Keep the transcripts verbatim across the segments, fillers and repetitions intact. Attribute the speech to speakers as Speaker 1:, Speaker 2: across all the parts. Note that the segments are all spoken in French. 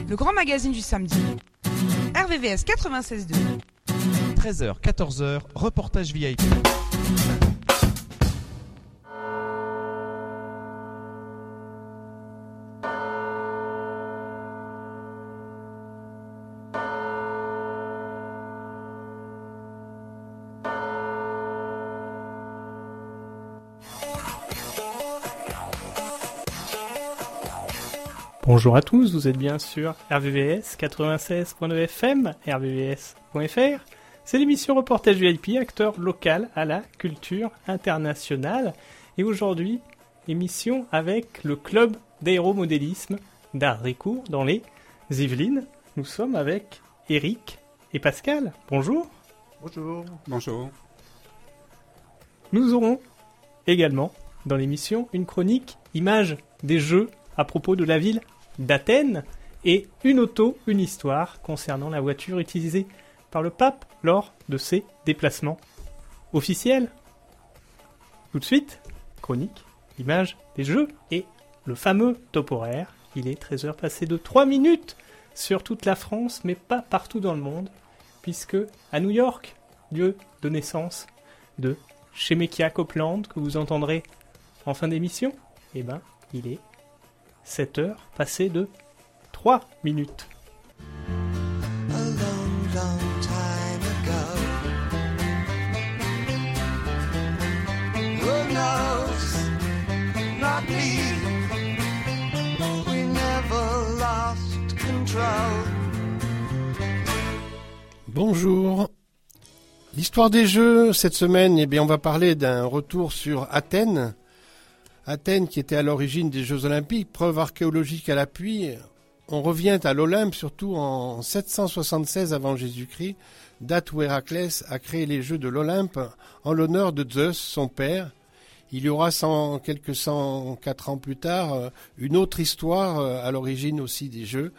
Speaker 1: Le grand magazine du samedi. R V V S quatre-vingt-seize deux.
Speaker 2: treize heures, quatorze heures, reportage V I P.
Speaker 3: Bonjour à tous, vous êtes bien sur R V V S quatre-vingt-seize point neuf F M, R V V S point F R. C'est l'émission Reportage V I P, acteur local à la culture internationale. Et aujourd'hui, émission avec le club d'aéromodélisme d'Hardécourt dans les Yvelines. Nous sommes avec Eric et Pascal. Bonjour.
Speaker 4: Bonjour. Bonjour.
Speaker 3: Nous aurons également dans l'émission une chronique image des Jeux à propos de la ville d'Athènes et une auto, une histoire concernant la voiture utilisée par le pape lors de ses déplacements officiels. Tout de suite, chronique, image des Jeux et le fameux top horaire. Il est treize heures passées de trois minutes sur toute la France, mais pas partout dans le monde, puisque à New York, lieu de naissance de Shemekia Copeland, que vous entendrez en fin d'émission, eh ben, il est sept heures passées de trois minutes.
Speaker 5: A long, long time ago. Who knows? Not me. We never lost control.
Speaker 6: Bonjour. L'histoire des Jeux, cette semaine, eh bien, on va parler d'un retour sur Athènes. Athènes qui était à l'origine des Jeux Olympiques, preuve archéologique à l'appui. On revient à l'Olympe, surtout en sept cent soixante-seize avant Jésus-Christ, date où Héraclès a créé les Jeux de l'Olympe en l'honneur de Zeus, son père. Il y aura cent, quelques cent quatre ans plus tard une autre histoire à l'origine aussi des Jeux.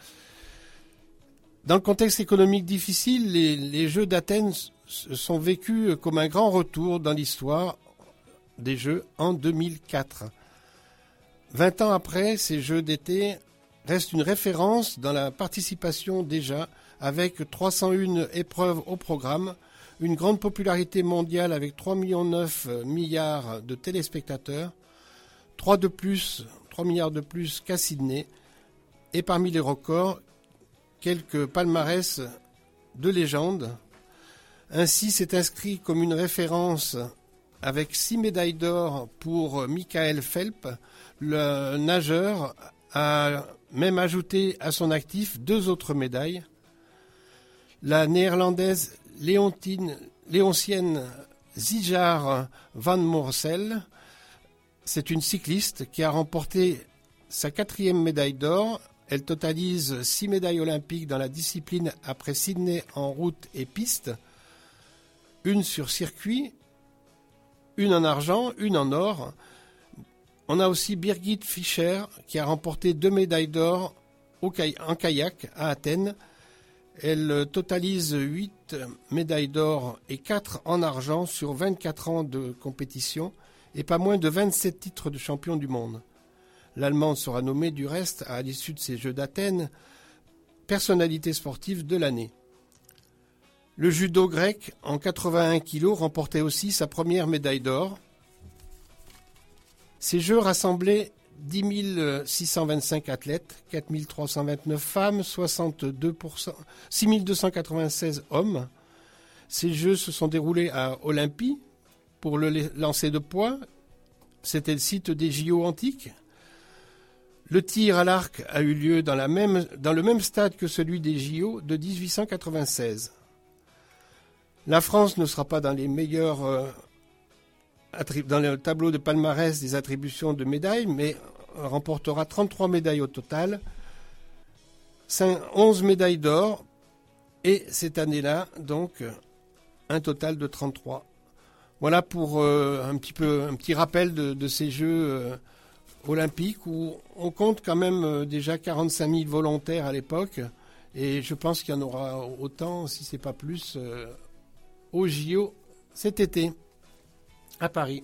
Speaker 6: Dans le contexte économique difficile, les, les Jeux d'Athènes sont vécus comme un grand retour dans l'histoire des Jeux en deux mille quatre. Vingt ans après, ces Jeux d'été restent une référence dans la participation déjà, avec trois cent un épreuves au programme, une grande popularité mondiale avec trois virgule neuf milliards de téléspectateurs, trois de plus, trois milliards de plus qu'à Sydney, et parmi les records, quelques palmarès de légende. Ainsi, c'est inscrit comme une référence avec six médailles d'or pour Michael Phelps. Le nageur a même ajouté à son actif deux autres médailles. La néerlandaise Léontine, Léoncienne Zijjar van Moorsel, c'est une cycliste qui a remporté sa quatrième médaille d'or. Elle totalise six médailles olympiques dans la discipline après Sydney en route et piste, une sur circuit, une en argent, une en or. On a aussi Birgit Fischer qui a remporté deux médailles d'or au kay- en kayak à Athènes. Elle totalise huit médailles d'or et quatre en argent sur vingt-quatre ans de compétition et pas moins de vingt-sept titres de champion du monde. L'Allemande sera nommée du reste à l'issue de ces Jeux d'Athènes personnalité sportive de l'année. Le judo grec en quatre-vingt-un kilos remportait aussi sa première médaille d'or. Ces Jeux rassemblaient dix mille six cent vingt-cinq athlètes, quatre mille trois cent vingt-neuf femmes, soixante-deux pour cent, six mille deux cent quatre-vingt-seize hommes. Ces Jeux se sont déroulés à Olympie pour le lancer de poids. C'était le site des J O antiques. Le tir à l'arc a eu lieu dans, la même, dans le même stade que celui des J O de dix-huit cent quatre-vingt-seize. La France ne sera pas dans les meilleurs euh, attrib- dans le tableau de palmarès des attributions de médailles, mais remportera trente-trois médailles au total, cinq, onze médailles d'or, et cette année-là, donc, un total de trente-trois. Voilà pour euh, un petit peu un petit rappel de, de ces Jeux euh, olympiques où on compte quand même euh, déjà quarante-cinq mille volontaires à l'époque, et je pense qu'il y en aura autant, si ce n'est pas plus, euh, au J O cet été, à Paris.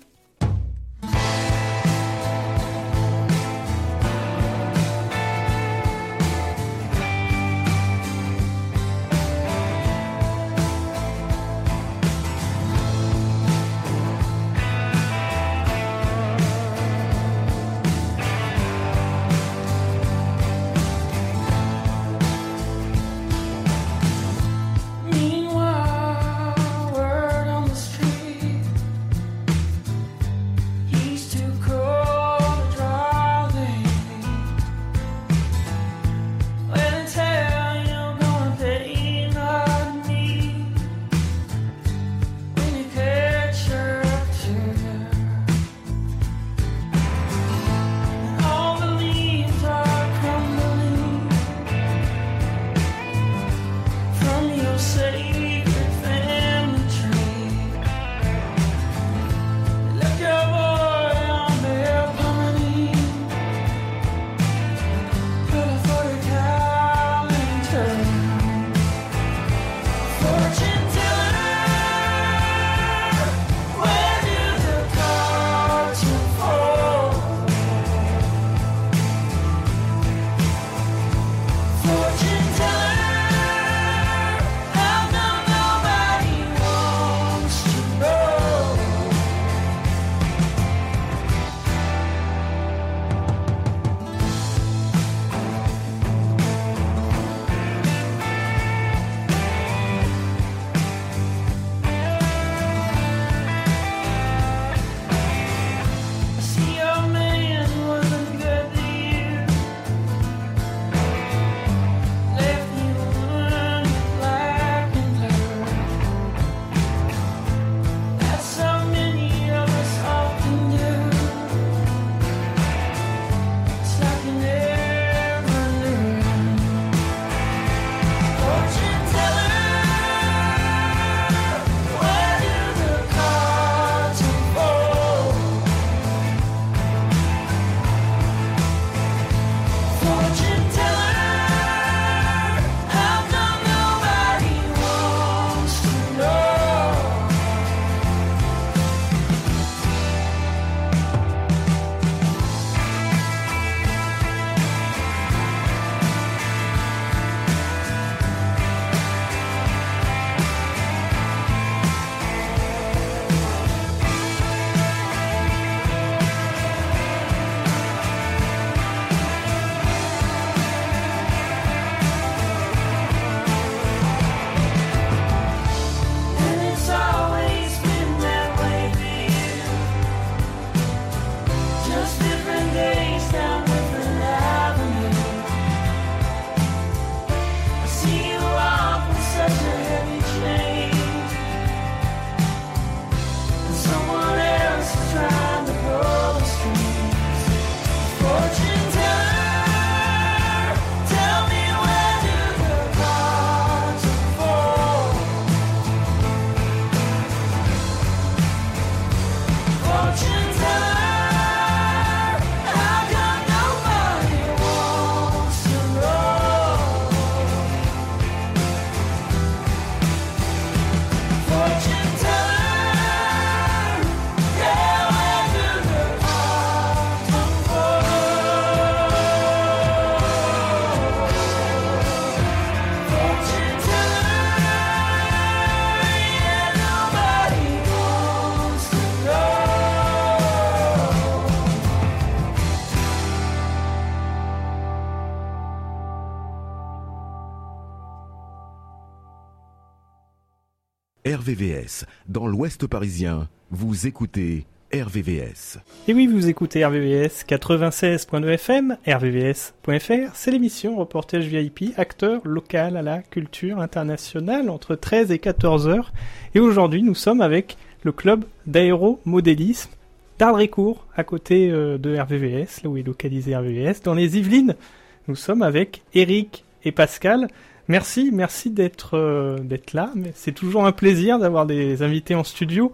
Speaker 7: R V V S. Dans l'Ouest parisien, vous écoutez R V V S.
Speaker 3: Et oui, vous écoutez R V V S quatre-vingt-seize point deux F M, R V V S point F R. C'est l'émission Reportage V I P, acteur local à la culture internationale, entre treize et quatorze heures. Et aujourd'hui, nous sommes avec le club d'aéromodélisme d'Ardrécourt, à côté euh, de R V V S, là où est localisé R V V S, dans les Yvelines. Nous sommes avec Eric et Pascal. Merci, merci d'être euh, d'être là. C'est toujours un plaisir d'avoir des invités en studio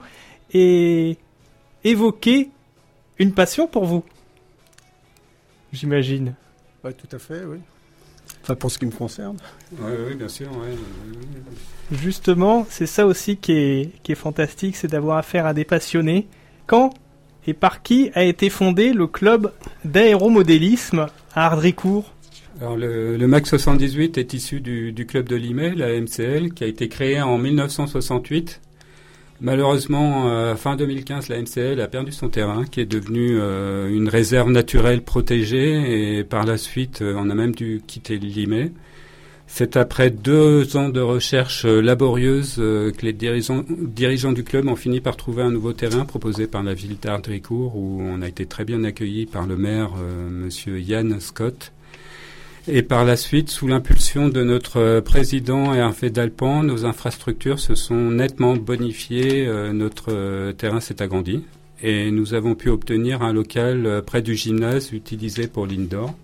Speaker 3: et évoquer une passion pour vous, j'imagine.
Speaker 4: Oui, tout à fait, oui. Enfin, pour ce qui me concerne.
Speaker 8: Oui, oui, bien sûr. Ouais, ouais.
Speaker 3: Justement, c'est ça aussi qui est, qui est fantastique, c'est d'avoir affaire à des passionnés. Quand et par qui a été fondé le club d'aéromodélisme à Ardrécourt ?
Speaker 8: Alors le, le M A C soixante-dix-huit est issu du, du club de Limay, la M C L, qui a été créé en mille neuf cent soixante-huit. Malheureusement, euh, fin deux mille quinze, la M C L a perdu son terrain, qui est devenu euh, une réserve naturelle protégée, et par la suite, euh, on a même dû quitter Limay. C'est après deux ans de recherche euh, laborieuse euh, que les dirigeants, dirigeants du club ont fini par trouver un nouveau terrain proposé par la ville d'Ardrécourt, où on a été très bien accueillis par le maire, euh, monsieur Yann Scott. Et par la suite, sous l'impulsion de notre président Hervé Dalpan, nos infrastructures se sont nettement bonifiées, euh, notre euh, terrain s'est agrandi et nous avons pu obtenir un local euh, près du gymnase utilisé pour l'indoor.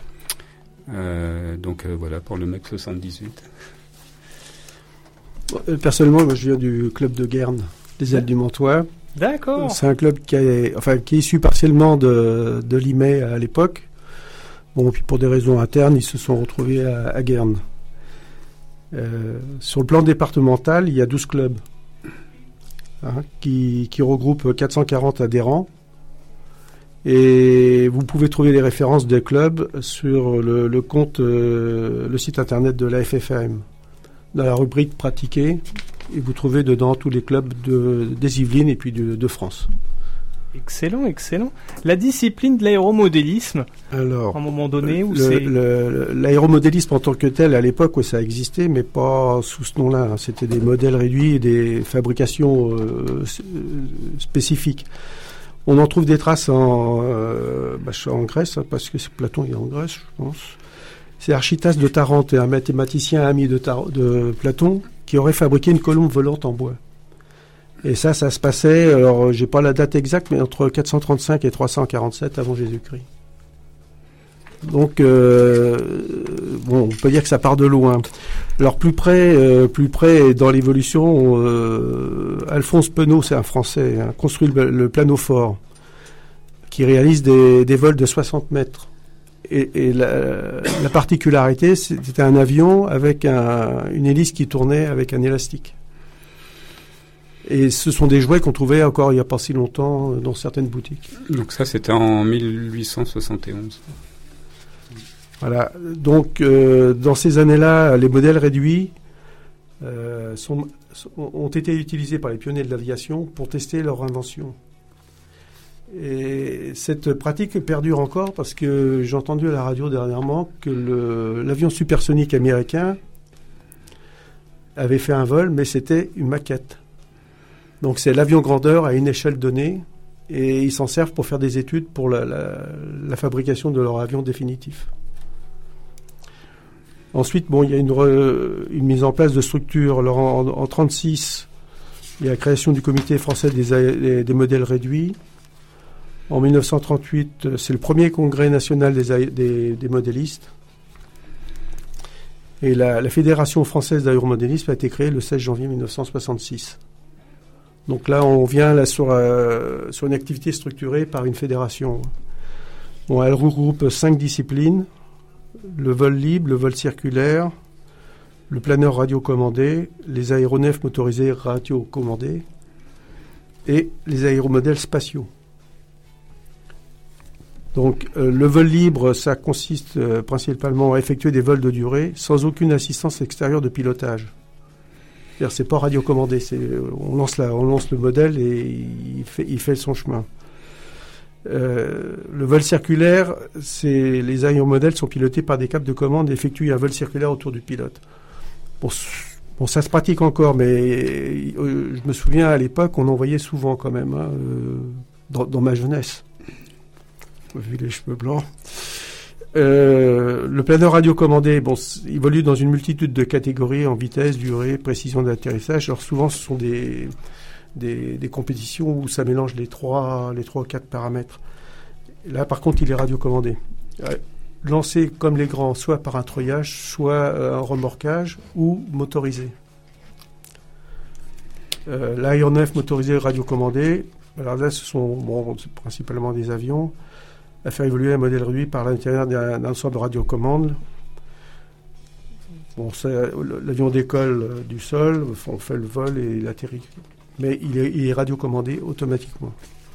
Speaker 8: Euh, donc euh, voilà pour le M A C soixante-dix-huit.
Speaker 4: Personnellement, moi, je viens du club de Guernes, des Ailes du Montois.
Speaker 3: D'accord.
Speaker 4: C'est un club qui est, enfin, qui est issu partiellement de, de Limay à l'époque. Bon, puis pour des raisons internes, ils se sont retrouvés à, à Guernes. Euh, sur le plan départemental, il y a douze clubs hein, qui, qui regroupent quatre cent quarante adhérents. Et vous pouvez trouver les références des clubs sur le, le compte, euh, le site internet de la F F A M. Dans la rubrique pratiquer, et vous trouvez dedans tous les clubs de, des Yvelines et puis de, de France.
Speaker 3: Excellent, excellent. La discipline de l'aéromodélisme,
Speaker 4: Alors,
Speaker 3: à un moment donné, où
Speaker 4: le,
Speaker 3: c'est...
Speaker 4: le, l'aéromodélisme en tant que tel, à l'époque, où ça existait, mais pas sous ce nom-là. Hein. C'était des modèles réduits et des fabrications euh, spécifiques. On en trouve des traces en, euh, bah, en Grèce, hein, parce que Platon est en Grèce, je pense. C'est Archytas de Tarente, un mathématicien ami de, Tar- de Platon, qui aurait fabriqué une colombe volante en bois. Et ça, ça se passait, alors j'ai pas la date exacte, mais entre quatre cent trente-cinq et trois cent quarante-sept avant Jésus-Christ. Donc, euh, bon, on peut dire que ça part de loin. Alors plus près, euh, plus près dans l'évolution, euh, Alphonse Penaud, c'est un Français, hein, construit le, le planophore, qui réalise des, des vols de soixante mètres. Et, et la, la particularité, c'était un avion avec un, une hélice qui tournait avec un élastique. Et ce sont des jouets qu'on trouvait encore il n'y a pas si longtemps dans certaines boutiques.
Speaker 8: Donc ça, c'était en mille huit cent soixante et onze.
Speaker 4: Voilà. Donc, euh, dans ces années-là, les modèles réduits euh, sont, ont été utilisés par les pionniers de l'aviation pour tester leur invention. Et cette pratique perdure encore parce que j'ai entendu à la radio dernièrement que le, l'avion supersonique américain avait fait un vol, mais c'était une maquette. Donc c'est l'avion grandeur à une échelle donnée et ils s'en servent pour faire des études pour la, la, la fabrication de leur avion définitif. Ensuite, bon, il y a une, re, une mise en place de structures. Alors en, en mille neuf cent trente-six, il y a la création du comité français des, des, des modèles réduits. En mille neuf cent trente-huit, c'est le premier congrès national des, des, des modélistes. Et la, la Fédération française d'aéromodélisme a été créée le seize janvier mille neuf cent soixante-six. Donc là, on vient là sur, euh, sur une activité structurée par une fédération. Bon, elle regroupe cinq disciplines: le vol libre, le vol circulaire, le planeur radiocommandé, les aéronefs motorisés radiocommandés et les aéromodèles spatiaux. Donc, euh, le vol libre, ça consiste euh, principalement à effectuer des vols de durée sans aucune assistance extérieure de pilotage. C'est-à-dire, c'est pas radiocommandé, c'est, on lance la, on lance le modèle et il fait, il fait son chemin. Euh, le vol circulaire, c'est, les aéromodèles sont pilotés par des câbles de commande et effectuent un vol circulaire autour du pilote. Bon, bon ça se pratique encore, mais euh, je me souviens à l'époque, on en voyait souvent quand même, hein, euh, dans, dans ma jeunesse. Vu les cheveux blancs. Euh, le planeur radiocommandé, bon, il évolue dans une multitude de catégories en vitesse, durée, précision d'atterrissage. Alors souvent, ce sont des, des, des compétitions où ça mélange les trois, les trois ou quatre paramètres. Là, par contre, il est radiocommandé. Euh, lancé comme les grands, soit par un treuillage, soit euh, un remorquage ou motorisé. Euh, l'aéronef motorisé radiocommandé, alors là, ce sont bon, c'est principalement des avions, à faire évoluer un modèle réduit par l'intérieur d'un, d'un ensemble de radiocommande. Bon, ça, l'avion décolle euh, du sol, on fait le vol et il atterrit. Mais il est, il est radiocommandé automatiquement.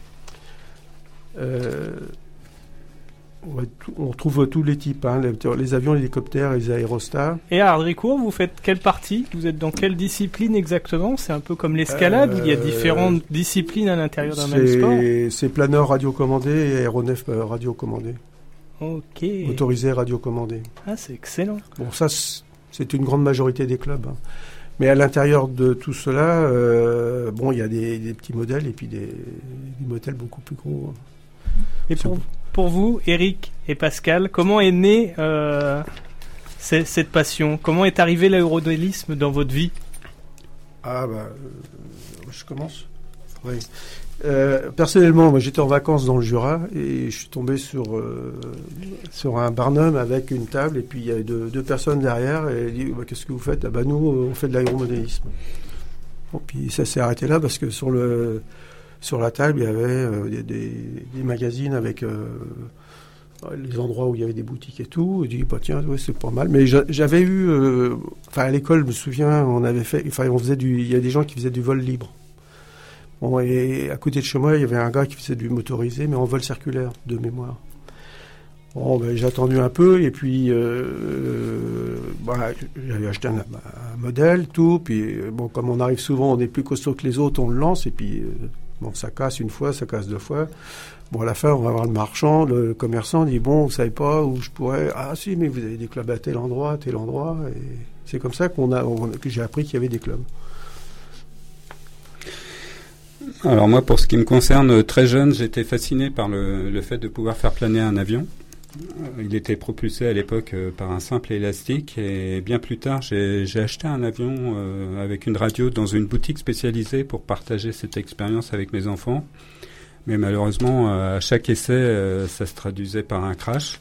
Speaker 4: Euh, on, va tout, on trouve tous les types, hein, les, les avions, les hélicoptères, les aérostats.
Speaker 3: Et à Ardricourt, vous faites quelle partie? Vous êtes dans quelle discipline exactement? C'est un peu comme l'escalade, euh, il y a différentes disciplines à l'intérieur d'un même sport.
Speaker 4: C'est planeur radiocommandé et aéronef radiocommandé.
Speaker 3: Ok.
Speaker 4: Motorisé radiocommandé.
Speaker 3: Ah, c'est excellent.
Speaker 4: Bon, ça, c'est une grande majorité des clubs. Hein. Mais à l'intérieur de tout cela, euh, bon, il y a des, des petits modèles et puis des, des modèles beaucoup plus gros.
Speaker 3: Et pour, pour vous, Eric et Pascal, comment est née euh, cette, cette passion? Comment est arrivé l'aérodélisme dans votre vie?
Speaker 4: Ah bah, euh, je commence. Oui. Euh, personnellement, moi, j'étais en vacances dans le Jura et je suis tombé sur euh, sur un barnum avec une table et puis il y avait deux, deux personnes derrière et il dit bah, qu'est-ce que vous faites? Ah bah nous, on fait de l'aéromodélisme. Bon, puis ça s'est arrêté là parce que sur le sur la table il y avait euh, des, des, des magazines avec euh, les endroits où il y avait des boutiques et tout. Je dis bah tiens, ouais, c'est pas mal. Mais j'avais eu, euh, enfin à l'école, je me souviens, on avait fait, enfin on faisait du, il y a des gens qui faisaient du vol libre. Bon, et à côté de chez moi, il y avait un gars qui faisait du motorisé, mais en vol circulaire, de mémoire. Bon, ben, j'ai attendu un peu, et puis euh, euh, bah, j'avais acheté un, un modèle, tout, puis bon, comme on arrive souvent, on est plus costaud que les autres, on le lance, et puis euh, bon, ça casse une fois, ça casse deux fois. Bon, à la fin, on va voir le marchand, le commerçant dit, bon, vous savez pas où je pourrais... Ah si, mais vous avez des clubs à tel endroit, tel endroit, et c'est comme ça qu'on a, on, que j'ai appris qu'il y avait des clubs.
Speaker 8: Alors moi, pour ce qui me concerne, très jeune, j'étais fasciné par le, le fait de pouvoir faire planer un avion. Il était propulsé à l'époque euh, par un simple élastique, et bien plus tard, j'ai, j'ai acheté un avion euh, avec une radio dans une boutique spécialisée pour partager cette expérience avec mes enfants. Mais malheureusement, euh, à chaque essai, euh, ça se traduisait par un crash.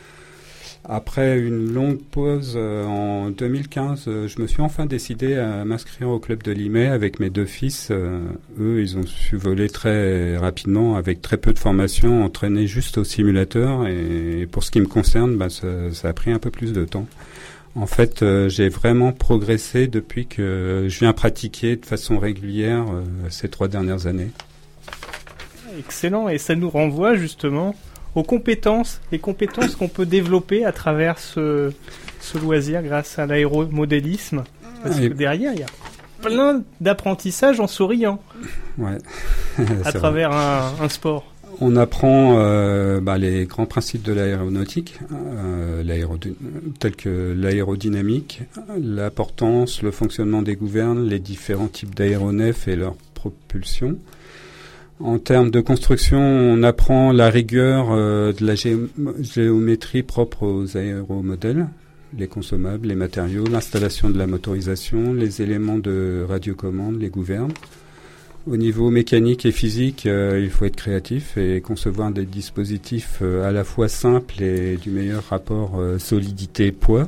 Speaker 8: Après une longue pause, euh, en deux mille quinze, euh, je me suis enfin décidé à m'inscrire au club de Limay avec mes deux fils. Euh, eux, ils ont su voler très rapidement, avec très peu de formation, entraînés juste au simulateur. Et, et pour ce qui me concerne, bah, ça, ça a pris un peu plus de temps. En fait, euh, j'ai vraiment progressé depuis que je viens pratiquer de façon régulière euh, ces trois dernières années.
Speaker 3: Excellent, et ça nous renvoie justement aux compétences, les compétences qu'on peut développer à travers ce, ce loisir grâce à l'aéromodélisme. Parce que derrière, il y a plein d'apprentissage en souriant.
Speaker 8: Ouais.
Speaker 3: à travers un, un sport.
Speaker 8: On apprend euh, bah, les grands principes de l'aéronautique, euh, l'aérody- tels que l'aérodynamique, l'importance, le fonctionnement des gouvernes, les différents types d'aéronefs et leur propulsion. En termes de construction, on apprend la rigueur euh, de la gé- géométrie propre aux aéromodèles, les consommables, les matériaux, l'installation de la motorisation, les éléments de radiocommande, les gouvernes. Au niveau mécanique et physique, euh, il faut être créatif et concevoir des dispositifs euh, à la fois simples et du meilleur rapport euh, solidité-poids.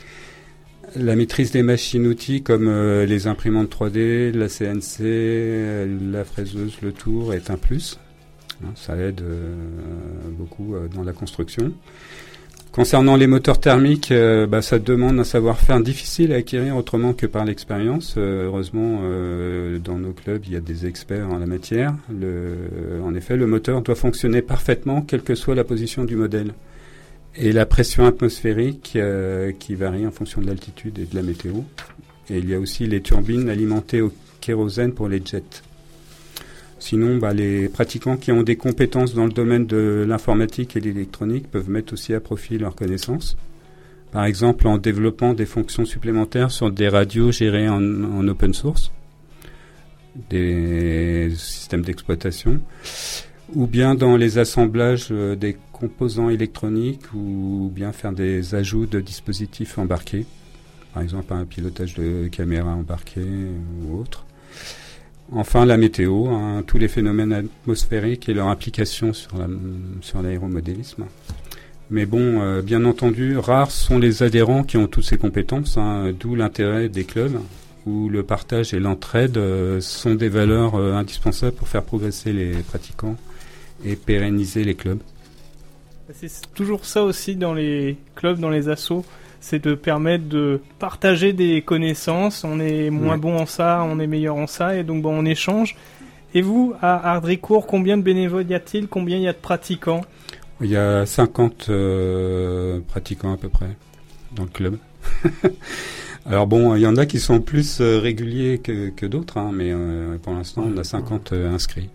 Speaker 8: La maîtrise des machines-outils comme euh, les imprimantes trois D, la C N C, euh, la fraiseuse, le tour est un plus. Hein, ça aide euh, beaucoup euh, dans la construction. Concernant les moteurs thermiques, euh, bah, ça demande un savoir-faire difficile à acquérir autrement que par l'expérience. Euh, heureusement, euh, dans nos clubs, il y a des experts en la matière. Le, en effet, le moteur doit fonctionner parfaitement, quelle que soit la position du modèle. Et la pression atmosphérique euh, qui varie en fonction de l'altitude et de la météo. Et il y a aussi les turbines alimentées au kérosène pour les jets. Sinon, bah, les pratiquants qui ont des compétences dans le domaine de l'informatique et de l'électronique peuvent mettre aussi à profit leurs connaissances. Par exemple, en développant des fonctions supplémentaires sur des radios gérées en, en open source, des systèmes d'exploitation, ou bien dans les assemblages euh, des composants électroniques, ou bien faire des ajouts de dispositifs embarqués, par exemple un pilotage de caméra embarquée ou autre. Enfin, la météo, hein, tous les phénomènes atmosphériques et leur implication sur, la, sur l'aéromodélisme. Mais bon, euh, bien entendu, rares sont les adhérents qui ont toutes ces compétences, hein, d'où l'intérêt des clubs, où le partage et l'entraide euh, sont des valeurs euh, indispensables pour faire progresser les pratiquants et pérenniser les clubs.
Speaker 3: C'est toujours ça aussi dans les clubs, dans les assos, c'est de permettre de partager des connaissances. On est moins ouais. bon en ça, on est meilleur en ça, et donc bon, on échange. Et vous, à Ardricourt, combien de bénévoles y a-t-il? Combien il y a de pratiquants?
Speaker 8: Il y a cinquante euh, pratiquants à peu près dans le club. Alors bon, il y en a qui sont plus euh, réguliers que, que d'autres, hein, mais euh, pour l'instant, on a cinquante euh, inscrits.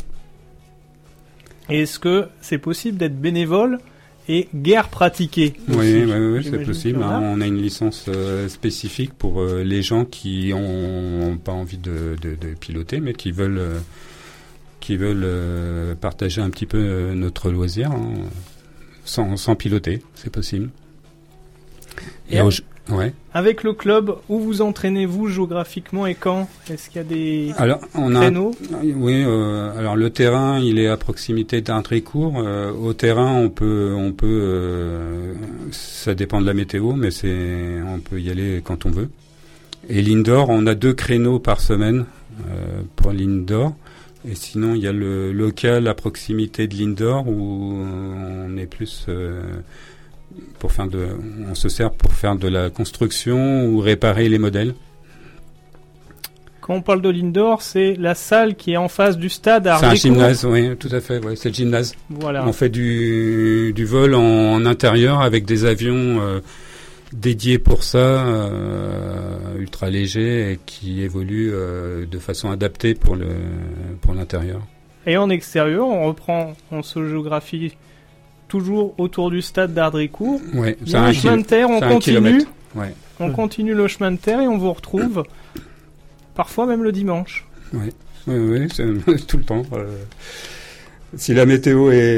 Speaker 3: Et est-ce que c'est possible d'être bénévole et guère pratiqué?
Speaker 8: Oui, oui, oui, c'est possible. Hein, on a une licence euh, spécifique pour euh, les gens qui ont pas envie de, de, de piloter, mais qui veulent, euh, qui veulent euh, partager un petit peu euh, notre loisir, hein, sans, sans piloter, c'est possible.
Speaker 3: Et, et avec, ouais. avec le club, où vous entraînez-vous géographiquement et quand? Est-ce qu'il y a des
Speaker 8: alors, on
Speaker 3: créneaux?
Speaker 8: a, Oui, euh, alors le terrain, il est à proximité d'Ardricourt. Euh, au terrain, on peut, on peut, euh, ça dépend de la météo, mais c'est, on peut y aller quand on veut. Et l'indoor, on a deux créneaux par semaine euh, pour l'indoor. Et sinon, il y a le local à proximité de l'indoor où on est plus euh, pour faire de, on se sert pour faire de la construction ou réparer les modèles.
Speaker 3: Quand on parle de l'indoor, c'est la salle qui est en face du stade à
Speaker 8: C'est un
Speaker 3: Ardécourt.
Speaker 8: gymnase, oui, tout à fait, ouais, c'est le gymnase.
Speaker 3: Voilà.
Speaker 8: On fait du, du vol en, en intérieur avec des avions euh, dédiés pour ça, euh, ultra légers et qui évoluent euh, de façon adaptée pour, le, pour l'intérieur.
Speaker 3: Et en extérieur, on reprend, on se géographie toujours autour du stade d'Ardécourt.
Speaker 8: Ouais,
Speaker 3: Il y a un, un chemin de terre, on
Speaker 8: c'est
Speaker 3: continue.
Speaker 8: Ouais.
Speaker 3: On continue le chemin de terre et on vous retrouve parfois même le dimanche.
Speaker 8: Oui, oui, oui, c'est tout le temps. Euh, si la météo est,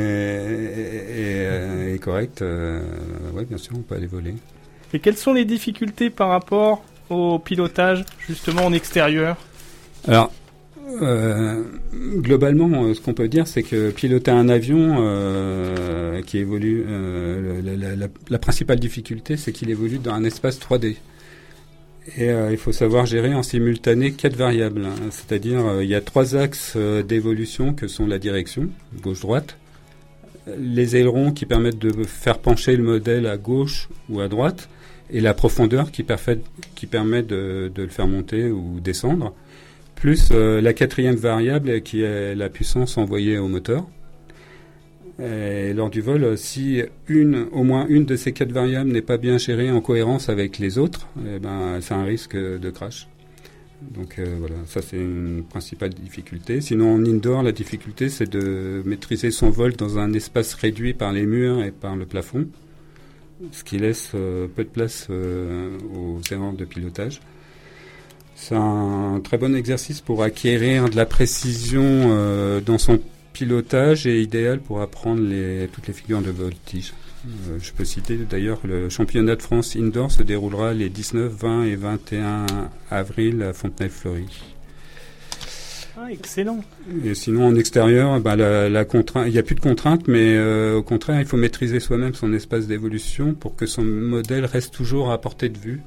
Speaker 8: est, est correcte, euh, oui, bien sûr, on peut aller voler.
Speaker 3: Et quelles sont les difficultés par rapport au pilotage, justement en extérieur ?
Speaker 8: Alors, euh, globalement, ce qu'on peut dire, c'est que piloter un avion euh, qui évolue, euh, la, la, la, la principale difficulté, c'est qu'il évolue dans un espace trois D. Et euh, il faut savoir gérer en simultané quatre variables, hein. C'est-à-dire euh, il y a trois axes euh, d'évolution que sont la direction, gauche-droite, les ailerons qui permettent de faire pencher le modèle à gauche ou à droite, et la profondeur qui, perfait, qui permet de, de le faire monter ou descendre, plus euh, la quatrième variable qui est la puissance envoyée au moteur. Et lors du vol, si une, au moins une de ces quatre variables n'est pas bien gérée en cohérence avec les autres, eh ben, c'est un risque de crash. Donc euh, voilà, ça c'est une principale difficulté. Sinon en indoor, la difficulté c'est de maîtriser son vol dans un espace réduit par les murs et par le plafond, ce qui laisse euh, peu de place euh, aux erreurs de pilotage. C'est un très bon exercice pour acquérir de la précision euh, dans son pilotage est idéal pour apprendre les, toutes les figures de voltige. Euh, je peux citer d'ailleurs le championnat de France Indoor se déroulera les dix-neuf, vingt et vingt et un avril à Fontenay-Fleury.
Speaker 3: Ah, excellent.
Speaker 8: Et sinon en extérieur, bah, la, la contrainte, il n'y a plus de contraintes, mais euh, au contraire, il faut maîtriser soi-même son espace d'évolution pour que son modèle reste toujours à portée de vue.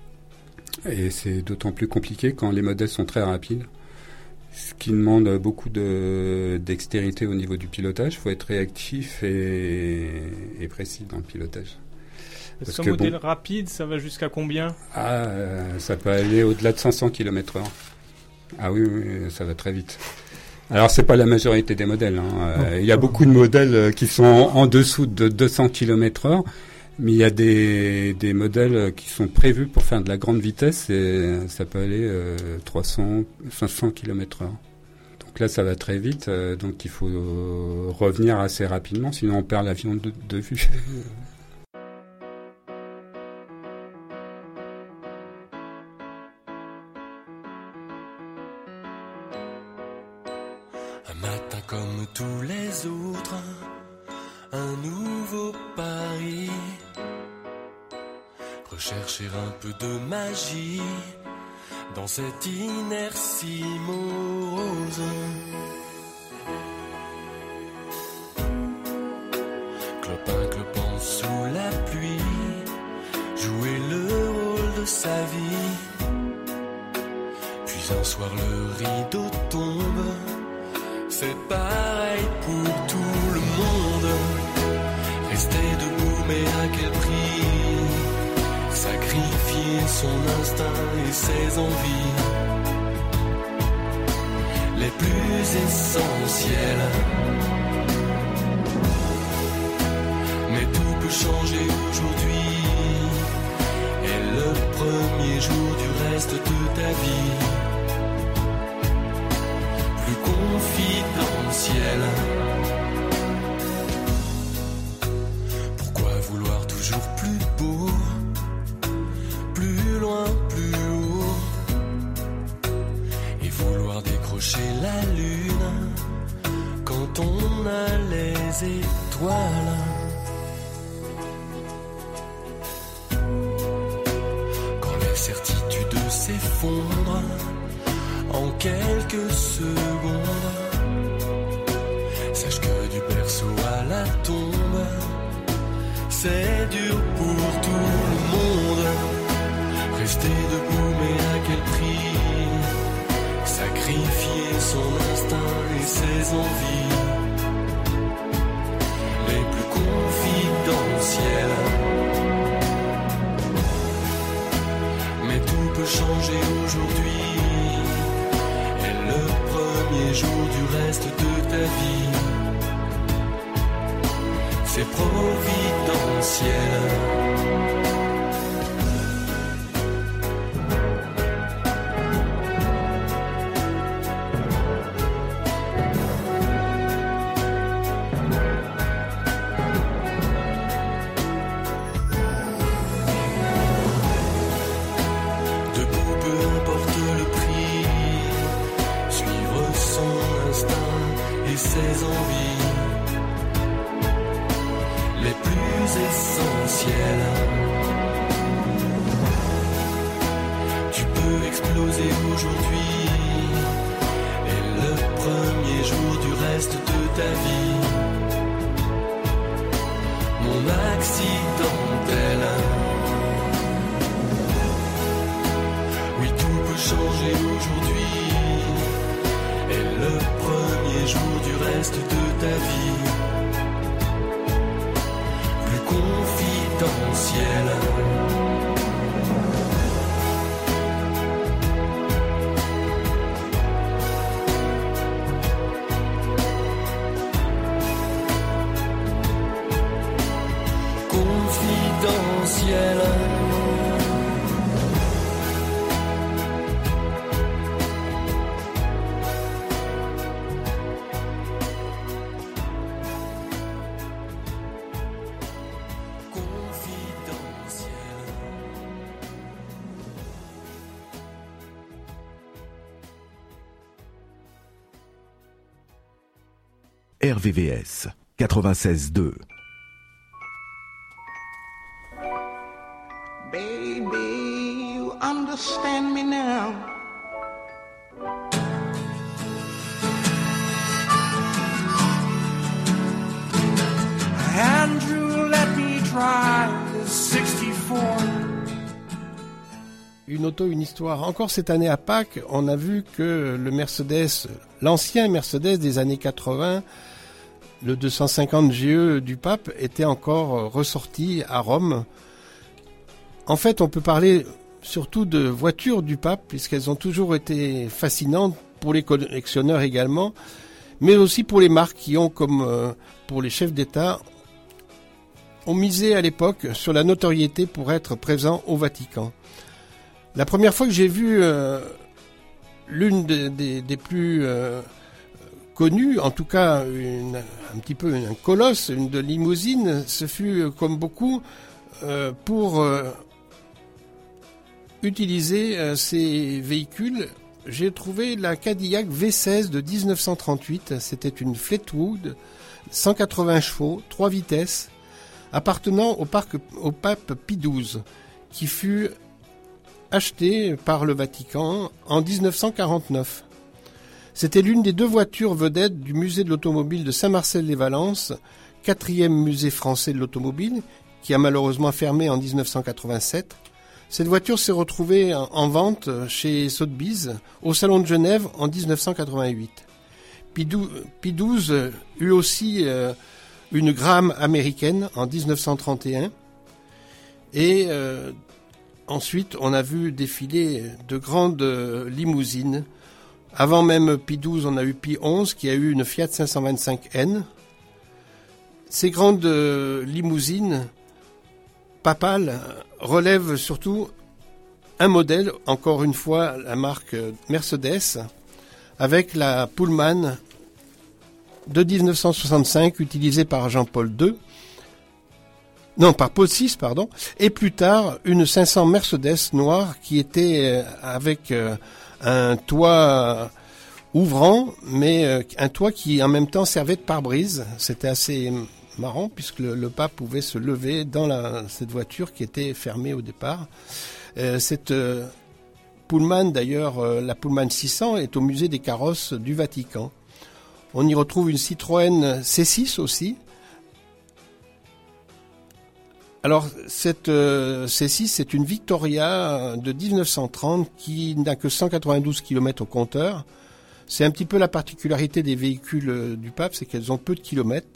Speaker 8: Et c'est d'autant plus compliqué quand les modèles sont très rapides. Ce qui demande beaucoup de dextérité au niveau du pilotage. Il faut être réactif et, et précis dans le pilotage.
Speaker 3: Parce qu'un modèle bon, rapide, ça va jusqu'à combien ?
Speaker 8: Ah, euh, ça peut aller au-delà de cinq cents kilomètres heure. Ah oui, oui, ça va très vite. Alors, c'est pas la majorité des modèles. Hein. Euh, il y a beaucoup de modèles qui sont en, en dessous de deux cents kilomètres heure. Mais il y a des, des modèles qui sont prévus pour faire de la grande vitesse et ça peut aller euh, trois cents, cinq cents kilomètres heure. Donc là, ça va très vite, euh, donc il faut euh, revenir assez rapidement, sinon on perd l'avion de, de vue.
Speaker 5: Un matin comme tous les autres, un nouveau pari. Rechercher un peu de magie dans cette inertie morose. Clopin clopant sous la pluie, jouer le rôle de sa vie. Puis un soir le rideau tombe, c'est pareil pour tout le monde. Rester debout mais à quel prix? Sacrifier son instinct et ses envies les plus essentielles. Mais tout peut changer aujourd'hui, et le premier jour du reste de ta vie plus confidentiel. Pourquoi vouloir toujours plus beau, plus loin, plus haut, et vouloir décrocher la lune quand on a les étoiles? Quand les certitudes s'effondrent en quelques secondes, sache que du berceau à la tombe, c'est dur pour tout le monde. Rester debout mais à quel prix? Sacrifier son instinct et ses envies les plus confidentielles. Mais tout peut changer aujourd'hui, jours du reste de ta vie. C'est providentiel. Ses envies les plus essentielles. Tu peux exploser aujourd'hui et le premier jour du reste de ta vie non accidentel. Oui, tout peut changer aujourd'hui et le premier jour du reste de ta vie plus confidentiel. Confidentiel.
Speaker 7: R V V S quatre-vingt-seize deux.
Speaker 9: Baby, you understand me now. Andrew, let me try the sixty-four.
Speaker 6: Une auto, une histoire. Encore cette année à Pâques, on a vu que le Mercedes, l'ancien Mercedes des années quatre-vingts, le deux cent cinquante G E du pape, était encore ressorti à Rome. En fait, on peut parler surtout de voitures du pape, puisqu'elles ont toujours été fascinantes pour les collectionneurs également, mais aussi pour les marques qui ont, comme euh, pour les chefs d'État, ont misé à l'époque sur la notoriété pour être présents au Vatican. La première fois que j'ai vu euh, l'une des, des, des plus euh, connues, en tout cas une, un petit peu un colosse, une de limousine, ce fut comme beaucoup euh, pour euh, utiliser euh, ces véhicules. J'ai trouvé la Cadillac V seize de dix-neuf cent trente-huit, c'était une Fleetwood, cent quatre-vingts chevaux, trois vitesses, appartenant au, parc, au pape Pie douze, qui fut acheté par le Vatican en dix-neuf cent quarante-neuf. C'était l'une des deux voitures vedettes du musée de l'automobile de Saint-Marcel-les-Valences, quatrième musée français de l'automobile, qui a malheureusement fermé en dix-neuf cent quatre-vingt-sept. Cette voiture s'est retrouvée en, en vente chez Sotheby's au Salon de Genève en dix-neuf cent quatre-vingt-huit. Pie douze eut aussi euh, une Graham américaine en dix-neuf cent trente et un. Et euh, ensuite, on a vu défiler de grandes limousines. Avant même Pie douze, on a eu Pie onze qui a eu une Fiat cinq cent vingt-cinq N. Ces grandes limousines papales relèvent surtout un modèle, encore une fois la marque Mercedes, avec la Pullman de dix-neuf cent soixante-cinq utilisée par Jean-Paul deux. Non, par Paul six, pardon. Et plus tard, une cinq cents Mercedes noire qui était avec euh, un toit ouvrant, mais euh, un toit qui en même temps servait de pare-brise. C'était assez marrant puisque le, le pape pouvait se lever dans la, cette voiture qui était fermée au départ. Euh, cette euh, Pullman, d'ailleurs, euh, la Pullman six cents est au musée des carrosses du Vatican. On y retrouve une Citroën C six aussi. Alors, cette euh, C six, c'est une Victoria de dix-neuf cent trente qui n'a que cent quatre-vingt-douze kilomètres au compteur. C'est un petit peu la particularité des véhicules du pape, c'est qu'elles ont peu de kilomètres.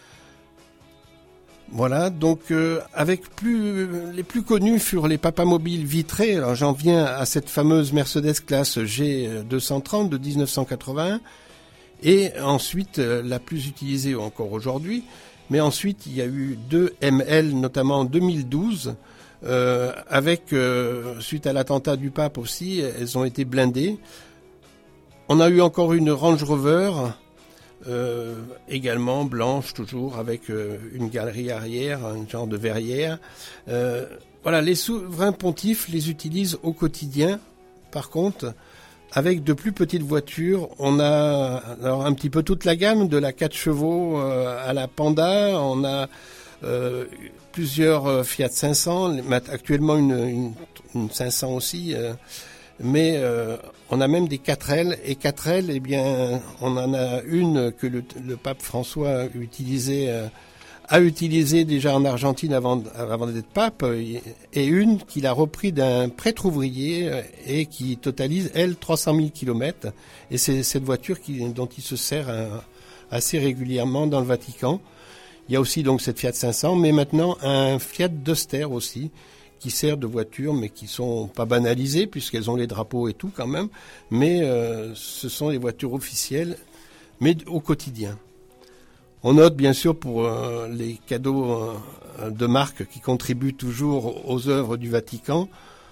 Speaker 6: Voilà, donc euh, avec plus les plus connus furent les papamobiles vitrés. Alors, j'en viens à cette fameuse Mercedes classe G deux cent trente de dix-neuf cent quatre-vingt-un Et ensuite, euh, la plus utilisée encore aujourd'hui, mais ensuite il y a eu deux M L, notamment en deux mille douze, euh, avec, euh, suite à l'attentat du pape aussi, elles ont été blindées. On a eu encore une Range Rover, euh, également blanche toujours, avec euh, une galerie arrière, un genre de verrière. Euh, voilà, les souverains pontifes les utilisent au quotidien. Par contre, avec de plus petites voitures, on a alors un petit peu toute la gamme, de la quatre chevaux euh, à la Panda. On a euh, plusieurs Fiat cinq cents, actuellement une, une, une cinq cents aussi. Euh, mais euh, on a même des quatre L, et quatre L, eh bien, on en a une que le, le pape François utilisait, euh, a utilisé déjà en Argentine avant, avant d'être pape, et une qu'il a repris d'un prêtre ouvrier et qui totalise, elle, trois cent mille kilomètres. Et c'est cette voiture qui, dont il se sert euh, assez régulièrement dans le Vatican. Il y a aussi donc cette Fiat cinq cents, mais maintenant un Fiat Duster aussi, qui sert de voiture, mais qui sont pas banalisées, puisqu'elles ont les drapeaux et tout quand même, mais euh, ce sont les voitures officielles, mais au quotidien. On note bien sûr pour euh, les cadeaux euh, de marque qui contribuent toujours aux œuvres du Vatican.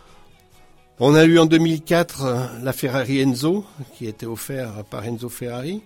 Speaker 6: On a eu en deux mille quatre euh, la Ferrari Enzo, qui était offerte par Enzo Ferrari.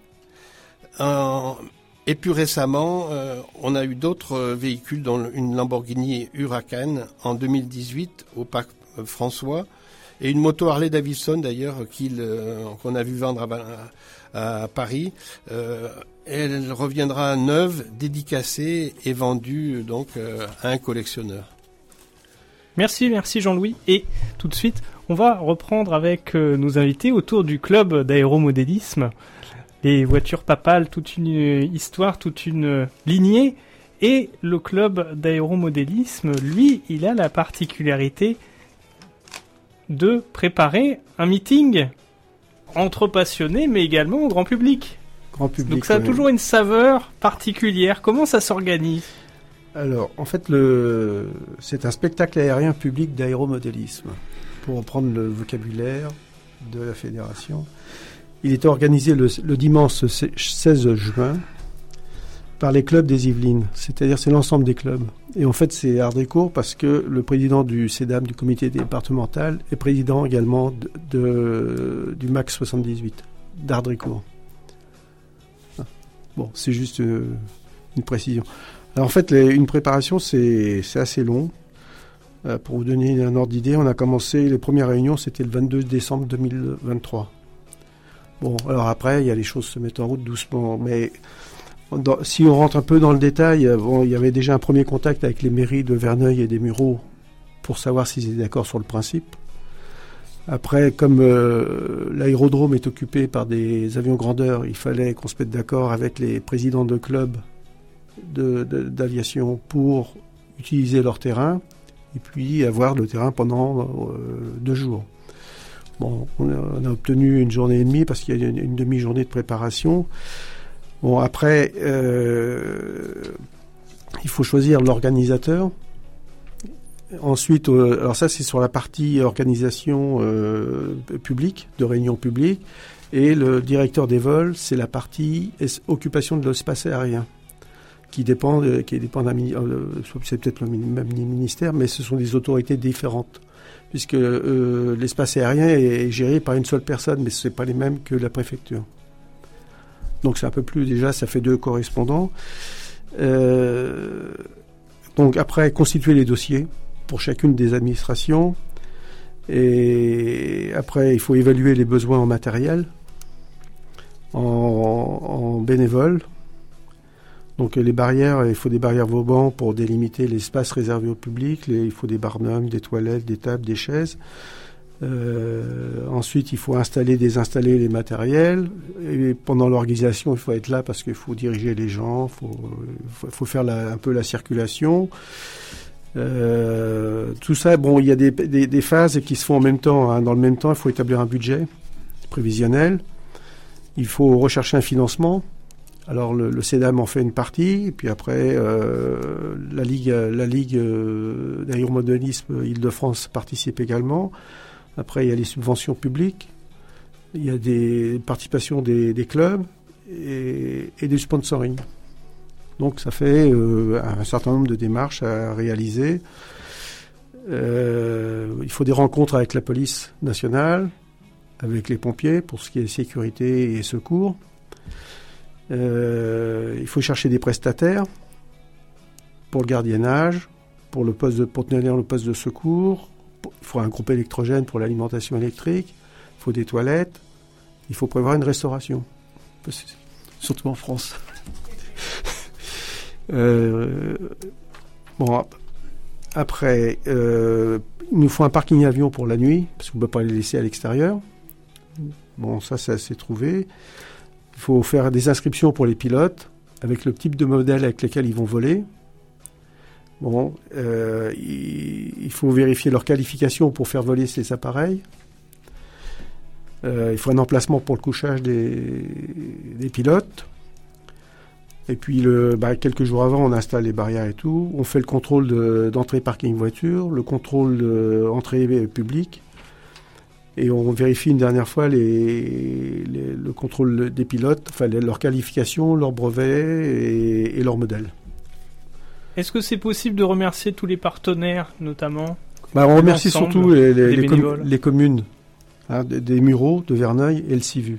Speaker 6: En Et plus récemment, euh, on a eu d'autres euh, véhicules, dont une Lamborghini Huracan en deux mille dix-huit au Parc euh, François, et une moto Harley Davidson d'ailleurs qu'il, euh, qu'on a vu vendre à, à Paris. Euh, elle reviendra neuve, dédicacée et vendue donc euh, à un collectionneur.
Speaker 3: Merci, merci Jean-Louis. Et tout de suite, on va reprendre avec euh, nos invités autour du club d'aéromodélisme. Les voitures papales, toute une histoire, toute une lignée. Et le club d'aéromodélisme, lui, il a la particularité de préparer un meeting entre passionnés, mais également au grand public.
Speaker 4: Grand public.
Speaker 3: Donc ça a
Speaker 4: ouais.
Speaker 3: toujours une saveur particulière. Comment ça s'organise ?
Speaker 4: Alors, en fait, le... c'est un spectacle aérien public d'aéromodélisme, pour reprendre le vocabulaire de la fédération. Il est organisé le, le dimanche seize juin par les clubs des Yvelines, c'est-à-dire c'est l'ensemble des clubs. Et en fait, c'est Ardécourt parce que le président du CEDAM, du comité départemental, est président également de, de, du MAX soixante-dix-huit, d'Ardécourt. Bon, c'est juste une, une précision. Alors en fait, les, une préparation, c'est, c'est assez long. Euh, pour vous donner un ordre d'idée, on a commencé, les premières réunions, c'était le vingt-deux décembre deux mille vingt-trois. Bon, alors après, il y a les choses se mettent en route doucement. Mais dans, si on rentre un peu dans le détail, bon, il y avait déjà un premier contact avec les mairies de Verneuil et des Mureaux pour savoir s'ils étaient d'accord sur le principe. Après, comme euh, l'aérodrome est occupé par des avions grandeur, il fallait qu'on se mette d'accord avec les présidents de clubs de, de, d'aviation pour utiliser leur terrain et puis avoir le terrain pendant euh, deux jours. Bon, on a, on a obtenu une journée et demie parce qu'il y a une, une demi-journée de préparation. Bon, après, euh, il faut choisir l'organisateur. Ensuite, euh, alors ça c'est sur la partie organisation euh, publique, de réunion publique, et le directeur des vols, c'est la partie es- occupation de l'espace aérien, qui dépend, euh, qui dépend d'un mini- euh, c'est peut-être le même ministère, mais ce sont des autorités différentes, puisque euh, l'espace aérien est géré par une seule personne, mais ce n'est pas les mêmes que la préfecture. Donc c'est un peu plus, déjà, ça fait deux correspondants. Euh, donc après, constituer les dossiers pour chacune des administrations. Et après, il faut évaluer les besoins en matériel, en, en bénévoles. Donc les barrières, il faut des barrières Vauban pour délimiter l'espace réservé au public. Les, il faut des barnums, des toilettes, des tables, des chaises. Euh, ensuite, il faut installer, désinstaller les matériels. Et pendant l'organisation, il faut être là parce qu'il faut diriger les gens, il faut, faut, faut faire la, un peu la circulation. Euh, tout ça, bon, il y a des, des, des phases qui se font en même temps. Hein. Dans le même temps, il faut établir un budget prévisionnel. Il faut rechercher un financement. Alors le, le CEDAM en fait une partie, et puis après euh, la Ligue, la Ligue euh, d'aéromodélisme Île-de-France participe également. Après il y a les subventions publiques, il y a des participations des, des clubs, et, et du sponsoring. Donc ça fait euh, un certain nombre de démarches à réaliser. Euh, il faut des rencontres avec la police nationale, avec les pompiers pour ce qui est sécurité et secours. Euh, il faut chercher des prestataires pour le gardiennage, pour, le poste de, pour tenir le poste de secours. Il faut un groupe électrogène pour l'alimentation électrique. Il faut des toilettes. Il faut prévoir une restauration. Surtout en France. euh, bon, après, euh, il nous faut un parking avion pour la nuit, parce qu'on ne peut pas les laisser à l'extérieur. Bon, ça, ça s'est trouvé. Il faut faire des inscriptions pour les pilotes, avec le type de modèle avec lequel ils vont voler. Bon, euh, il, il faut vérifier leur qualification pour faire voler ces appareils. Euh, il faut un emplacement pour le couchage des, des pilotes. Et puis, le, bah, quelques jours avant, on installe les barrières et tout. On fait le contrôle de, d'entrée parking voiture, le contrôle d'entrée publique. Et on vérifie une dernière fois les, les, le contrôle des pilotes, enfin les, leur qualification, leur brevet et, et leur modèle.
Speaker 3: Est-ce que c'est possible de remercier tous les partenaires, notamment
Speaker 4: bah, on remercie surtout les, les, les, com- les communes, hein, des, des Mureaux, de Verneuil et le Civu.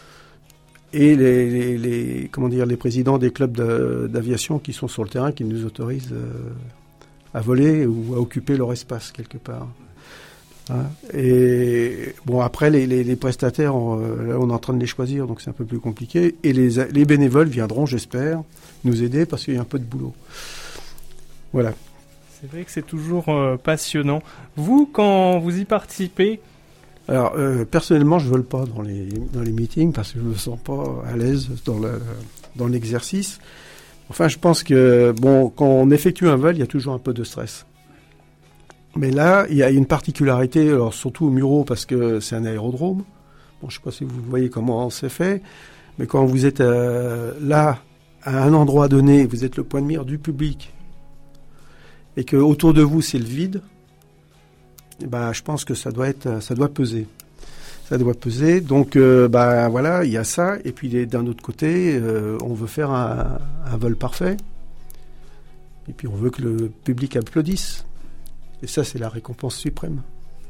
Speaker 4: Et les, les, les, comment dire, les présidents des clubs de, d'aviation qui sont sur le terrain, qui nous autorisent euh, à voler ou à occuper leur espace quelque part. Hein. Et bon, après, les, les, les prestataires, on, là, on est en train de les choisir, donc c'est un peu plus compliqué. Et les, les bénévoles viendront, j'espère, nous aider parce qu'il y a un peu de boulot. Voilà.
Speaker 3: C'est vrai que c'est toujours euh, passionnant. Vous, quand vous y participez,
Speaker 4: alors, euh, personnellement, je ne vole pas dans les, dans les meetings parce que je ne me sens pas à l'aise dans, la, dans l'exercice. Enfin, je pense que, bon, quand on effectue un vol, il y a toujours un peu de stress. Mais là, il y a une particularité, alors surtout au Mureaux, parce que c'est un aérodrome. Bon, je ne sais pas si vous voyez comment c'est fait, mais quand vous êtes euh, là, à un endroit donné, vous êtes le point de mire du public, et que autour de vous, c'est le vide, bah, je pense que ça doit être, ça doit peser. Ça doit peser. Donc, euh, bah, voilà, il y a ça. Et puis, d'un autre côté, euh, on veut faire un, un vol parfait. Et puis, on veut que le public applaudisse. Et ça, c'est la récompense suprême.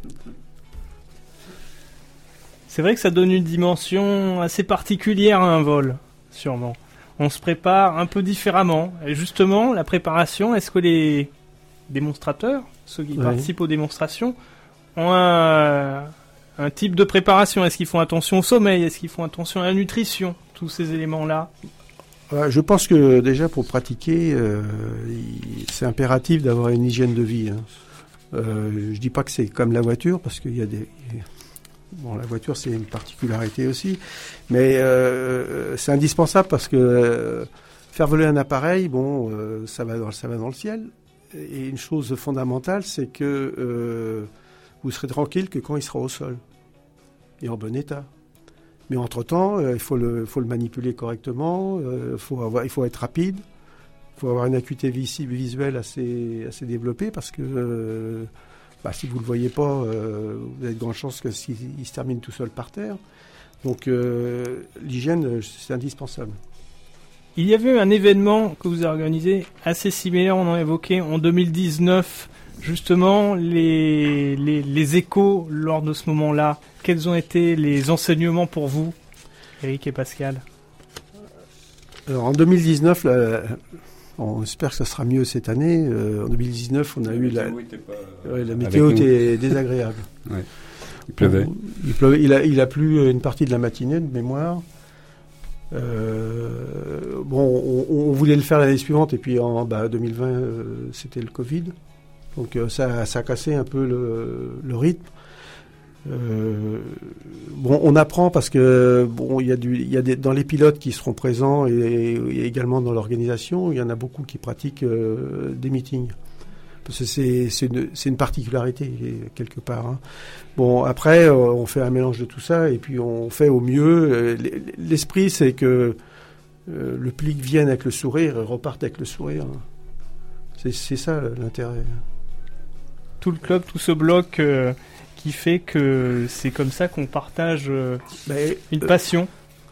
Speaker 3: C'est vrai que ça donne une dimension assez particulière à un vol, sûrement. On se prépare un peu différemment. Et justement, la préparation, est-ce que les démonstrateurs, ceux qui oui. participent aux démonstrations, ont un, un type de préparation? Est-ce qu'ils font attention au sommeil? Est-ce qu'ils font attention à la nutrition? Tous ces éléments-là.
Speaker 4: Je pense que déjà pour pratiquer, euh, c'est impératif d'avoir une hygiène de vie. Hein. Euh, je dis pas que c'est comme la voiture, parce qu'il y a des... Bon, la voiture, c'est une particularité aussi. Mais euh, c'est indispensable parce que euh, faire voler un appareil, bon, euh, ça va dans, ça va dans le ciel. Et une chose fondamentale, c'est que euh, vous serez tranquille que quand il sera au sol et en bon état. Mais entre-temps, euh, il faut le, faut le manipuler correctement, euh, faut avoir, il faut être rapide, il faut avoir une acuité vis- visuelle assez, assez développée parce que euh, bah, si vous ne le voyez pas, euh, vous avez de grandes chances que s'il il se termine tout seul par terre. Donc euh, l'hygiène, c'est indispensable.
Speaker 3: Il y avait un événement que vous avez organisé assez similaire, on en a évoqué en deux mille dix-neuf, justement les, les, les échos lors de ce moment-là. Quels ont été les enseignements pour vous, Eric et Pascal?
Speaker 4: Alors en deux mille dix-neuf, là, on espère que ça sera mieux cette année. Euh, en deux mille dix-neuf, on a la eu la, pas, ouais, la météo était désagréable.
Speaker 8: Ouais. Il pleuvait.
Speaker 4: On, il pleuvait. Il a, il a plu une partie de la matinée de mémoire. Euh, bon, on, on voulait le faire l'année suivante et puis en bah, deux mille vingt, euh, c'était le Covid, donc euh, ça, ça a cassé un peu le, le rythme. Euh, bon, on apprend parce que bon, il y a du, il y a des, dans les pilotes qui seront présents et, et également dans l'organisation, il y en a beaucoup qui pratiquent euh, des meetings. Parce que c'est, c'est, une, c'est une particularité quelque part. Hein. Bon, après, on fait un mélange de tout ça et puis on fait au mieux. L'esprit, c'est que euh, le public vienne avec le sourire et reparte avec le sourire. C'est, c'est ça l'intérêt.
Speaker 3: Tout le club, tout ce bloc euh, qui fait que c'est comme ça qu'on partage euh,
Speaker 4: Mais,
Speaker 3: une passion.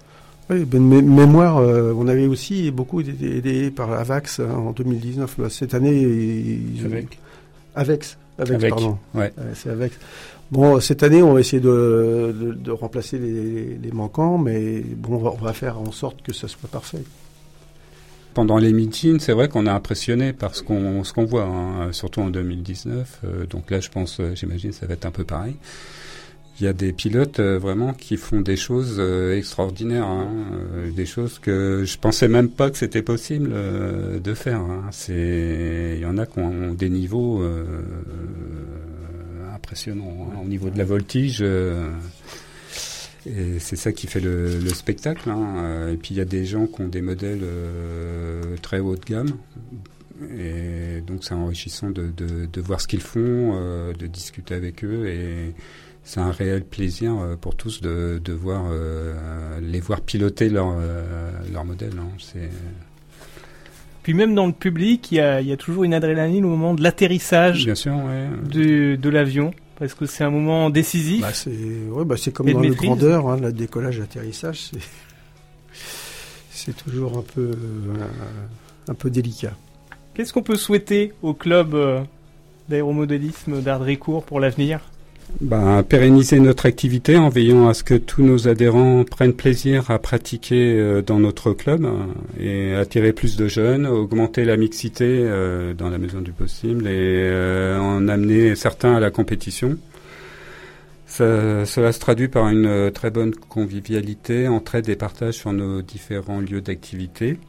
Speaker 4: Oui, bonne mé- mémoire. Euh, on avait aussi beaucoup été aidé par Avax hein, en deux mille dix-neuf. Là, cette année, ils...
Speaker 8: Avec.
Speaker 4: Avex. Avex,
Speaker 8: Avec.
Speaker 4: pardon.
Speaker 8: Ouais.
Speaker 4: Euh, c'est Avex. Bon, cette année, on va essayer de, de, de remplacer les, les manquants, mais bon, on va, on va faire en sorte que ça soit parfait.
Speaker 8: Pendant les meetings, c'est vrai qu'on est impressionné par ce qu'on, ce qu'on voit, hein, surtout en deux mille dix-neuf. Euh, donc là, je pense, euh, j'imagine, ça va être un peu pareil. Il y a des pilotes euh, vraiment qui font des choses euh, extraordinaires, hein, euh, des choses que je pensais même pas que c'était possible euh, de faire. Hein. C'est, il y en a qui ont des niveaux euh, impressionnants hein, au niveau de la voltige. Euh, Et c'est ça qui fait le, le spectacle. Hein. Et puis il y a des gens qui ont des modèles euh, très haut de gamme. Et donc c'est enrichissant de, de, de voir ce qu'ils font, euh, de discuter avec eux. Et c'est un réel plaisir pour tous de, de voir, euh, les voir piloter leur, euh, leur modèle. Hein. C'est...
Speaker 3: Puis même dans le public, il y a, il y a toujours une adrénaline au moment de l'atterrissage
Speaker 8: Bien sûr, ouais.
Speaker 3: de, de l'avion. Parce que c'est un moment décisif.
Speaker 4: Bah c'est, ouais, bah c'est comme
Speaker 3: Et de
Speaker 4: dans le
Speaker 3: maîtrise.
Speaker 4: grandeur, hein, le décollage, l'atterrissage, c'est, c'est toujours un peu, euh, un peu délicat.
Speaker 3: Qu'est-ce qu'on peut souhaiter au club euh, d'aéromodélisme d'Ardrécourt pour l'avenir ?
Speaker 8: Ben, pérenniser notre activité en veillant à ce que tous nos adhérents prennent plaisir à pratiquer euh, dans notre club hein, et attirer plus de jeunes, augmenter la mixité euh, dans la mesure du possible et euh, en amener certains à la compétition. Ça, cela se traduit par une euh, très bonne convivialité, entraide et partage sur nos différents lieux d'activité.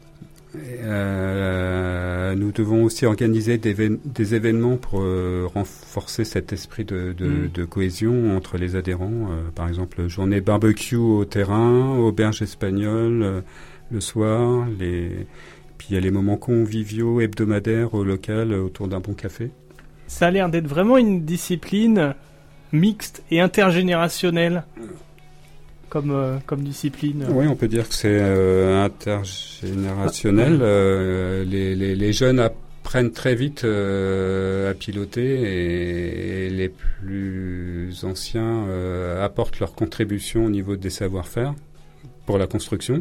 Speaker 8: Euh, nous devons aussi organiser des, vé- des événements pour euh, renforcer cet esprit de, de,
Speaker 3: Mm.
Speaker 8: de cohésion entre les adhérents. Euh, par exemple, journée barbecue au terrain, auberge espagnole euh, le soir. Les... Puis il y a les moments conviviaux hebdomadaires au local euh, autour d'un bon café.
Speaker 3: Ça a l'air d'être vraiment une discipline mixte et intergénérationnelle comme, euh, comme discipline.
Speaker 8: Oui, on peut dire que c'est euh, intergénérationnel. Euh, les, les, les jeunes apprennent très vite euh, à piloter et, et les plus anciens euh, apportent leur contribution au niveau des savoir-faire pour la construction.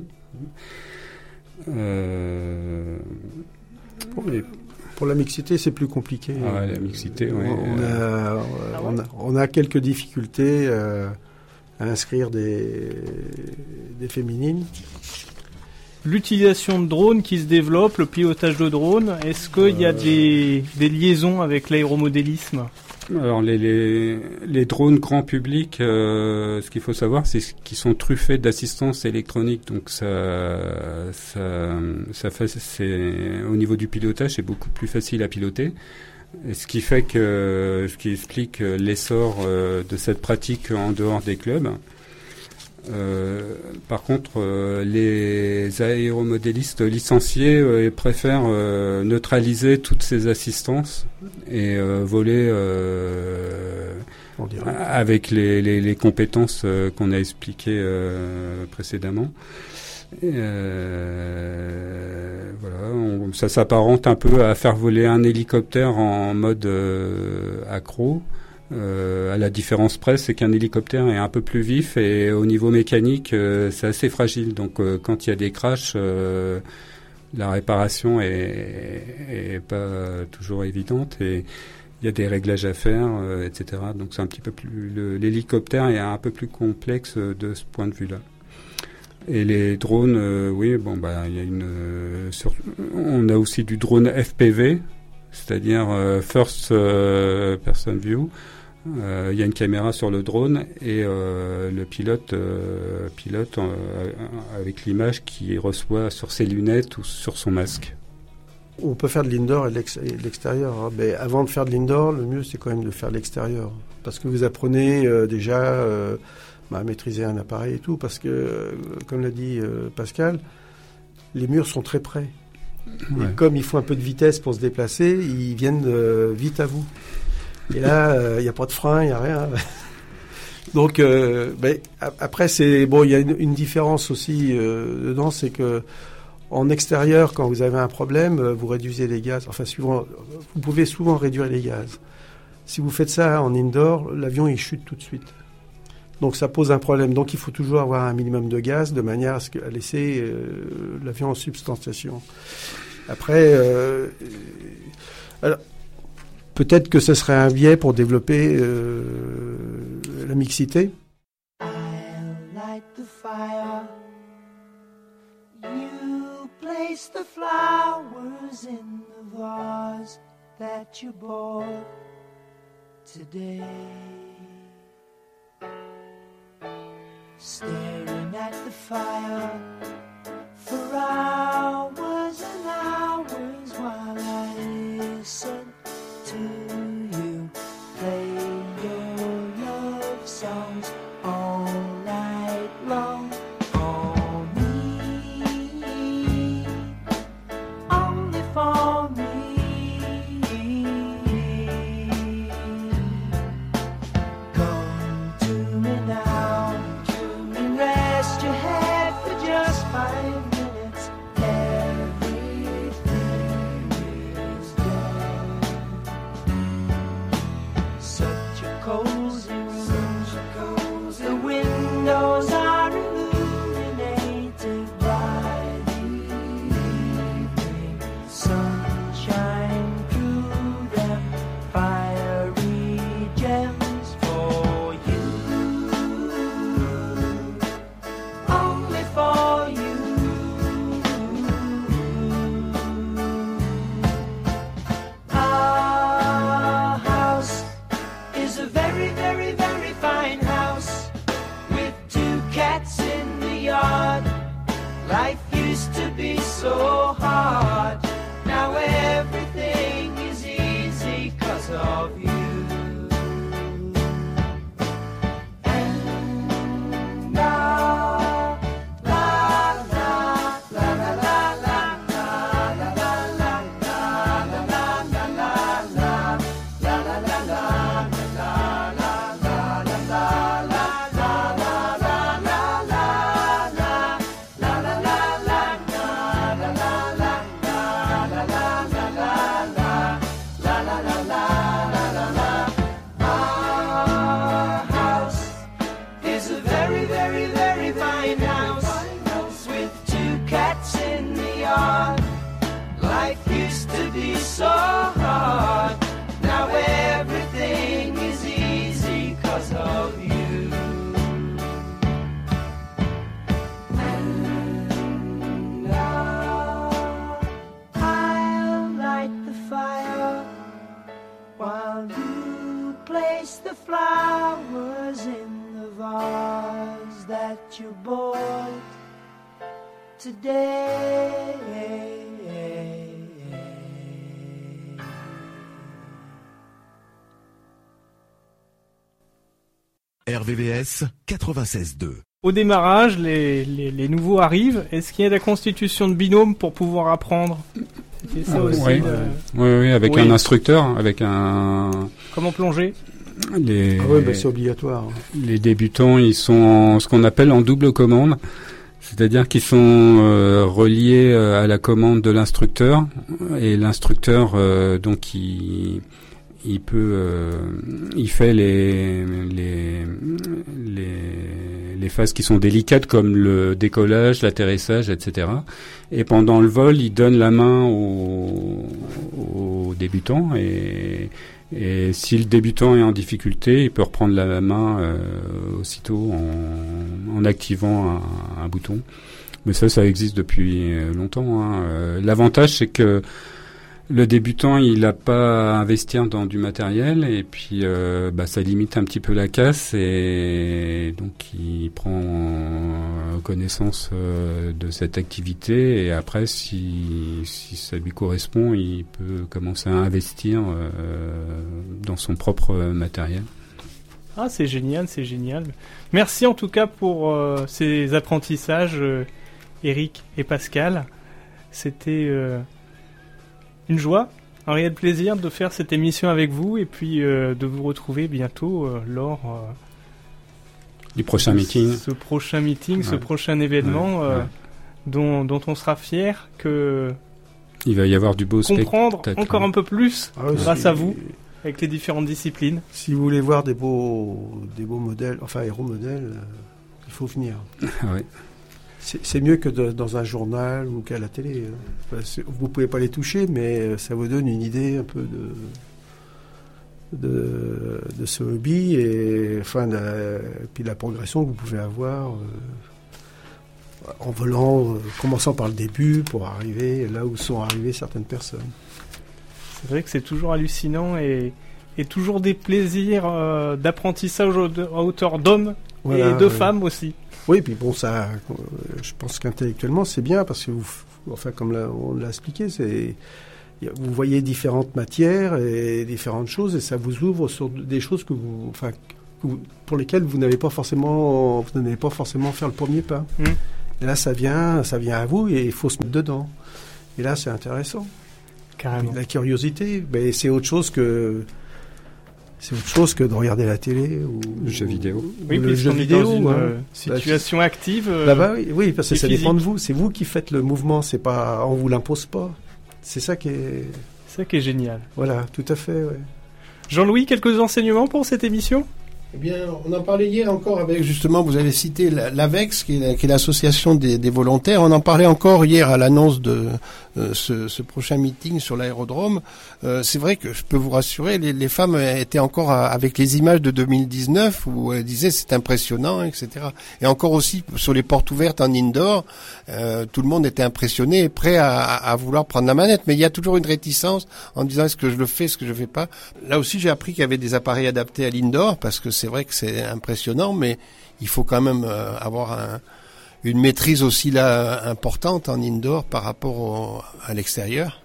Speaker 8: Euh, et-
Speaker 4: Pour la mixité, c'est plus compliqué.
Speaker 8: Ah ouais, la mixité, ouais.
Speaker 4: On, a, on, a, on a quelques difficultés euh, à inscrire des, des féminines.
Speaker 3: L'utilisation de drones qui se développe, le pilotage de drones, est-ce qu'il y a
Speaker 8: Euh.
Speaker 3: des, des liaisons avec l'aéromodélisme ?
Speaker 8: Alors les, les, les drones grand public, euh, ce qu'il faut savoir, c'est qu'ils sont truffés d'assistance électronique. Donc ça, ça, ça fait, c'est au niveau du pilotage, c'est beaucoup plus facile à piloter. Et ce qui fait que, ce qui explique l'essor euh, de cette pratique en dehors des clubs. Euh, par contre, euh, les aéromodélistes licenciés euh, préfèrent euh, neutraliser toutes ces assistances et euh, voler euh,
Speaker 4: On dirait.
Speaker 8: avec les, les, les compétences euh, qu'on a expliquées euh, précédemment. Et, euh, voilà, on- ça s'apparente un peu à faire voler un hélicoptère en mode euh, accro. Euh, à la différence près, c'est qu'un hélicoptère est un peu plus vif et au niveau mécanique, euh, c'est assez fragile. Donc, euh, quand il y a des crashs, euh, la réparation est, est pas toujours évidente et il y a des réglages à faire, euh, et cetera. Donc, c'est un petit peu plus le- l'hélicoptère est un peu plus complexe euh, de ce point de vue-là. Et les drones, euh, oui, bon, bah, il y a une, euh, sur- on a aussi du drone F P V, c'est-à-dire euh, First euh, Person View. Euh, Il y a une caméra sur le drone et euh, le pilote euh, pilote euh, avec l'image qu'il reçoit sur ses lunettes ou sur son masque.
Speaker 4: On peut faire de l'indoor et de l'ex- et de l'extérieur. Hein. Mais avant de faire de l'indoor, le mieux, c'est quand même de faire de l'extérieur. Parce que vous apprenez euh, déjà euh, bah, à maîtriser un appareil et tout. Parce que, euh, comme l'a dit euh, Pascal, les murs sont très près.
Speaker 8: Ouais.
Speaker 4: Et comme il faut un peu de vitesse pour se déplacer, ils viennent euh, vite à vous. Et là, il euh, n'y a pas de frein, il n'y a rien. Donc, euh, ben, a- après, c'est bon. Il y a une, une différence aussi euh, dedans, c'est que en extérieur, quand vous avez un problème, euh, vous réduisez les gaz. Enfin, suivant, vous pouvez souvent réduire les gaz. Si vous faites ça en indoor, l'avion il chute tout de suite. Donc ça pose un problème. Donc il faut toujours avoir un minimum de gaz de manière à, ce que, à laisser euh, l'avion en substantiation. Après, euh, alors, peut-être que ce serait un biais pour développer euh, la mixité.
Speaker 9: I'll light the fire. You place the flowers in the vase that you bought today. Staring at the fire for hours and hours while I listen to you play your love songs all night long. For me, only for me. Come to me now, to me, rest your head for just five minutes. Everything is done. Such a cozy room, the windows are illuminated by the evening sunshine through them, fiery gems for you, only for you. Our house is a very, very, very fine house with two cats in the yard. Life used to be so hard. Now everything is easy 'cause of you. And la, la, la, la, la, la, la, la, la, la, la, la, la, la, la, la, la, la, Our house is a very, very, very fine house with two cats in the yard. Life used to be so hard. Now everything is easy 'cause of you. And now I'll light the fire while you place the flowers in the vase that you bought today.
Speaker 7: R V V S quatre-vingt-seize deux.
Speaker 3: Au démarrage, les, les, les nouveaux arrivent. Est-ce qu'il y a la constitution de binôme pour pouvoir apprendre? C'était ça aussi.
Speaker 8: Oui,
Speaker 3: le-
Speaker 8: oui, oui, avec
Speaker 3: Oui.
Speaker 8: un instructeur, avec un.
Speaker 3: Comment plonger?
Speaker 8: Les,
Speaker 4: Ah oui, bah, c'est obligatoire.
Speaker 8: les débutants, ils sont en, ce qu'on appelle en double commande, c'est-à-dire qu'ils sont euh, reliés euh, à la commande de l'instructeur, et l'instructeur, euh, donc, il, il peut, euh, il fait les, les, les, les phases qui sont délicates comme le décollage, l'atterrissage, et cetera. Et pendant le vol, il donne la main aux, aux débutants, et Et si le débutant est en difficulté, il peut reprendre la main euh, aussitôt en, en activant un, un bouton. Mais ça, ça existe depuis longtemps, hein. Euh, l'avantage, c'est que le débutant, il n'a pas à investir dans du matériel, et puis euh, bah, ça limite un petit peu la casse, et donc il prend connaissance euh, de cette activité, et après, si, si ça lui correspond, il peut commencer à investir euh, dans son propre matériel.
Speaker 3: Ah, c'est génial, c'est génial. Merci en tout cas pour euh, ces apprentissages, euh, Eric et Pascal. C'était euh, une joie, un réel plaisir de faire cette émission avec vous, et puis euh, de vous retrouver bientôt euh, lors euh,
Speaker 8: du prochain meeting.
Speaker 3: Ce prochain meeting,
Speaker 8: ouais.
Speaker 3: ce prochain événement
Speaker 8: ouais,
Speaker 3: euh,
Speaker 8: ouais.
Speaker 3: Dont, dont on sera fier que
Speaker 8: il va y avoir du beau
Speaker 3: comprendre
Speaker 8: spectacle.
Speaker 3: encore un peu plus
Speaker 4: Ah oui,
Speaker 3: grâce
Speaker 4: c'est-
Speaker 3: à vous. avec les différentes disciplines.
Speaker 4: Si vous voulez voir des beaux, des beaux modèles, enfin aéromodèles, euh, il faut venir.
Speaker 8: Ah oui.
Speaker 4: C'est, c'est mieux que de, dans un journal ou qu'à la télé. Enfin, vous pouvez pas les toucher, mais ça vous donne une idée un peu de, de, de ce hobby et enfin, de, puis la progression que vous pouvez avoir euh, en volant, euh, commençant par le début pour arriver là où sont arrivées certaines personnes.
Speaker 3: C'est vrai que c'est toujours hallucinant et, et toujours des plaisirs euh, d'apprentissage à hauteur d'hommes
Speaker 4: Voilà,
Speaker 3: et de
Speaker 4: ouais.
Speaker 3: femmes aussi.
Speaker 4: Oui, puis bon, ça, euh, je pense qu'intellectuellement c'est bien parce que, vous, enfin, comme là, on l'a expliqué, c'est, vous voyez différentes matières et différentes choses et ça vous ouvre sur des choses que vous, enfin, que vous, pour lesquelles vous n'avez pas forcément, vous n'avez pas forcément faire le premier pas.
Speaker 3: Mmh.
Speaker 4: Et là, ça vient, ça vient à vous et il faut se mettre dedans. Et là, c'est intéressant.
Speaker 3: Carrément.
Speaker 4: La curiosité, ben, c'est autre chose que c'est autre chose que de regarder la télé ou
Speaker 8: le jeu vidéo.
Speaker 4: Ou
Speaker 3: Oui,
Speaker 4: le jeu
Speaker 3: on est
Speaker 4: vidéo.
Speaker 3: dans une
Speaker 4: hein.
Speaker 3: euh, situation active. Euh,
Speaker 4: Là-bas, oui, oui, parce que
Speaker 3: et
Speaker 4: ça
Speaker 3: physique.
Speaker 4: dépend de vous. C'est vous qui faites le mouvement. C'est pas, on vous l'impose pas. C'est ça qui est,
Speaker 3: C'est ça qui est génial.
Speaker 4: voilà, tout à fait. Ouais.
Speaker 3: Jean-Louis, quelques enseignements pour cette émission ?
Speaker 6: Eh bien, on en parlait hier encore avec, justement, vous avez cité la- l'AVEX, qui est, la- qui est l'association des, des volontaires. On en parlait encore hier à l'annonce de euh, ce, ce prochain meeting sur l'aérodrome. Euh, c'est vrai que je peux vous rassurer, les, les femmes étaient encore à- avec les images de deux mille dix-neuf où elles disaient c'est impressionnant, et cetera. Et encore aussi sur les portes ouvertes en indoor, euh, tout le monde était impressionné et prêt à, à vouloir prendre la manette. Mais il y a toujours une réticence en disant est-ce que je le fais, est-ce que je le fais pas. Là aussi, j'ai appris qu'il y avait des appareils adaptés à l'indoor parce que c'est vrai que c'est impressionnant, mais il faut quand même euh, avoir un, une maîtrise aussi là importante en indoor par rapport au, à l'extérieur.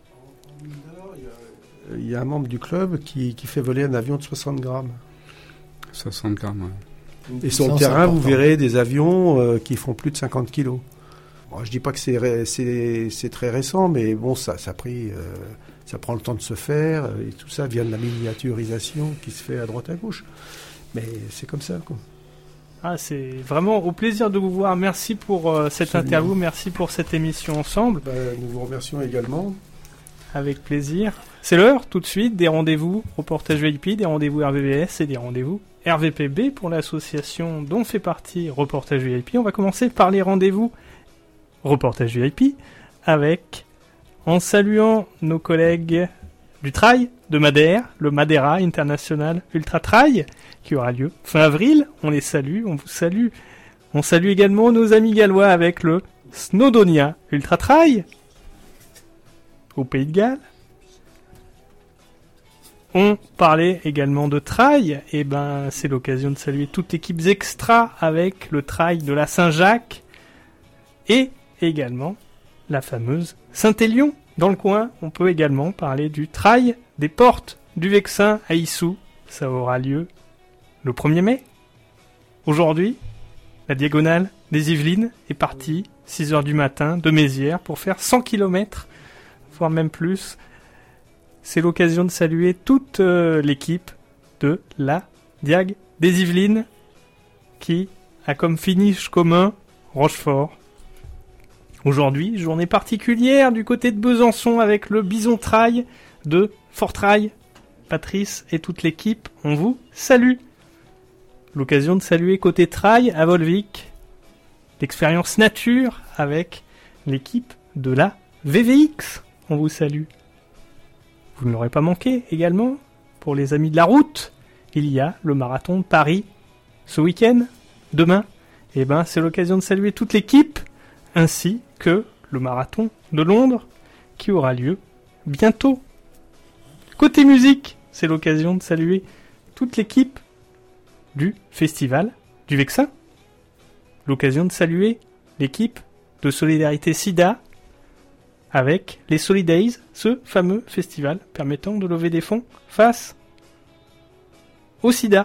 Speaker 4: Il y a un membre du club qui, qui fait voler un avion de soixante grammes.
Speaker 8: soixante grammes, ouais.
Speaker 4: Et sur le
Speaker 6: Ça, c'est
Speaker 4: terrain, vous
Speaker 6: important.
Speaker 4: verrez des avions euh, qui font plus de cinquante kilos. Bon, je dis pas que c'est, ré- c'est, c'est très récent, mais bon, ça, ça, a pris, euh, ça prend le temps de se faire, euh, et tout ça vient de la miniaturisation qui se fait à droite à gauche. Mais c'est comme ça, quoi.
Speaker 3: Ah, c'est vraiment au plaisir de vous voir. Merci pour euh, cette
Speaker 4: Absolument.
Speaker 3: interview, merci pour cette émission ensemble.
Speaker 4: Ben, nous vous remercions également.
Speaker 3: Avec plaisir. C'est l'heure, tout de suite, des rendez-vous reportage V I P, des rendez-vous R V V S et des rendez-vous R V P B pour l'association dont fait partie Reportage V I P. On va commencer par les rendez-vous reportage V I P avec, en saluant nos collègues du Trail de Madère, le Madeira International Ultra Trail, qui aura lieu fin avril. On les salue, on vous salue. On salue également nos amis gallois avec le Snowdonia Ultra Trail au Pays de Galles. On parlait également de trail, et ben c'est l'occasion de saluer toute l'équipe Extra avec le trail de la Saint-Jacques et également la fameuse Saint-Élion. Dans le coin, on peut également parler du trail des portes du Vexin à Issou. Ça aura lieu le premier mai. Aujourd'hui, la diagonale des Yvelines est partie six heures du matin de Mézières pour faire cent kilomètres, voire même plus. C'est l'occasion de saluer toute euh, l'équipe de la Diag des Yvelines qui a comme finish commun Rochefort. Aujourd'hui, journée particulière du côté de Besançon avec le Bison Trail de Fort Trail. Patrice et toute l'équipe, on vous salue. L'occasion de saluer côté trail à Volvic l'expérience nature avec l'équipe de la V V X. On vous salue. Vous ne l'aurez pas manqué également, pour les amis de la route, il y a le marathon de Paris ce week-end, demain. Et ben, c'est l'occasion de saluer toute l'équipe, ainsi que le marathon de Londres, qui aura lieu bientôt. Côté musique, c'est l'occasion de saluer toute l'équipe du festival du Vexin. L'occasion de saluer l'équipe de Solidarité SIDA, avec les Solidays, ce fameux festival permettant de lever des fonds face au sida.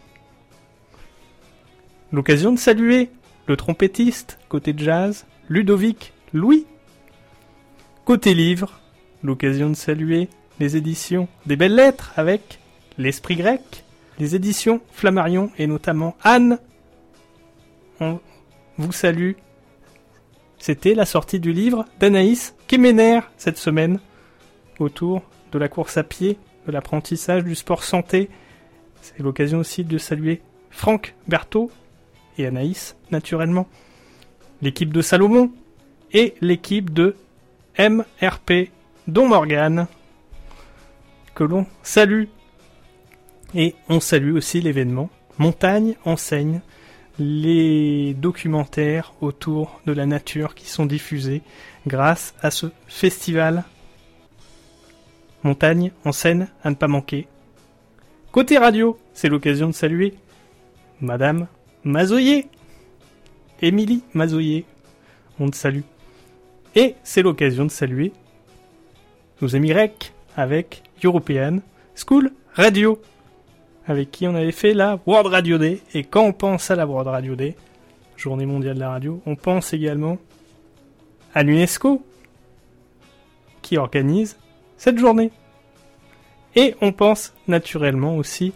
Speaker 3: L'occasion de saluer le trompettiste côté jazz, Ludovic Louis. Côté livre, l'occasion de saluer les éditions des Belles Lettres avec l'Esprit Grec, les éditions Flammarion et notamment Anne. On vous salue. C'était la sortie du livre d'Anaïs Kemener cette semaine autour de la course à pied de l'apprentissage du sport santé. C'est l'occasion aussi de saluer Franck Berthaud et Anaïs, naturellement, l'équipe de Salomon et l'équipe de M R P, dont Morgane, que l'on salue. Et on salue aussi l'événement Montagne Enseigne, les documentaires autour de la nature qui sont diffusés grâce à ce festival. Montagne en scène à ne pas manquer. Côté radio, c'est l'occasion de saluer Madame Mazoyer, Émilie Mazoyer, on te salue. Et c'est l'occasion de saluer nos amis R E C avec European School Radio, avec qui on avait fait la World Radio Day. Et quand on pense à la World Radio Day, Journée mondiale de la radio, on pense également à l'UNESCO, qui organise cette journée. Et on pense naturellement aussi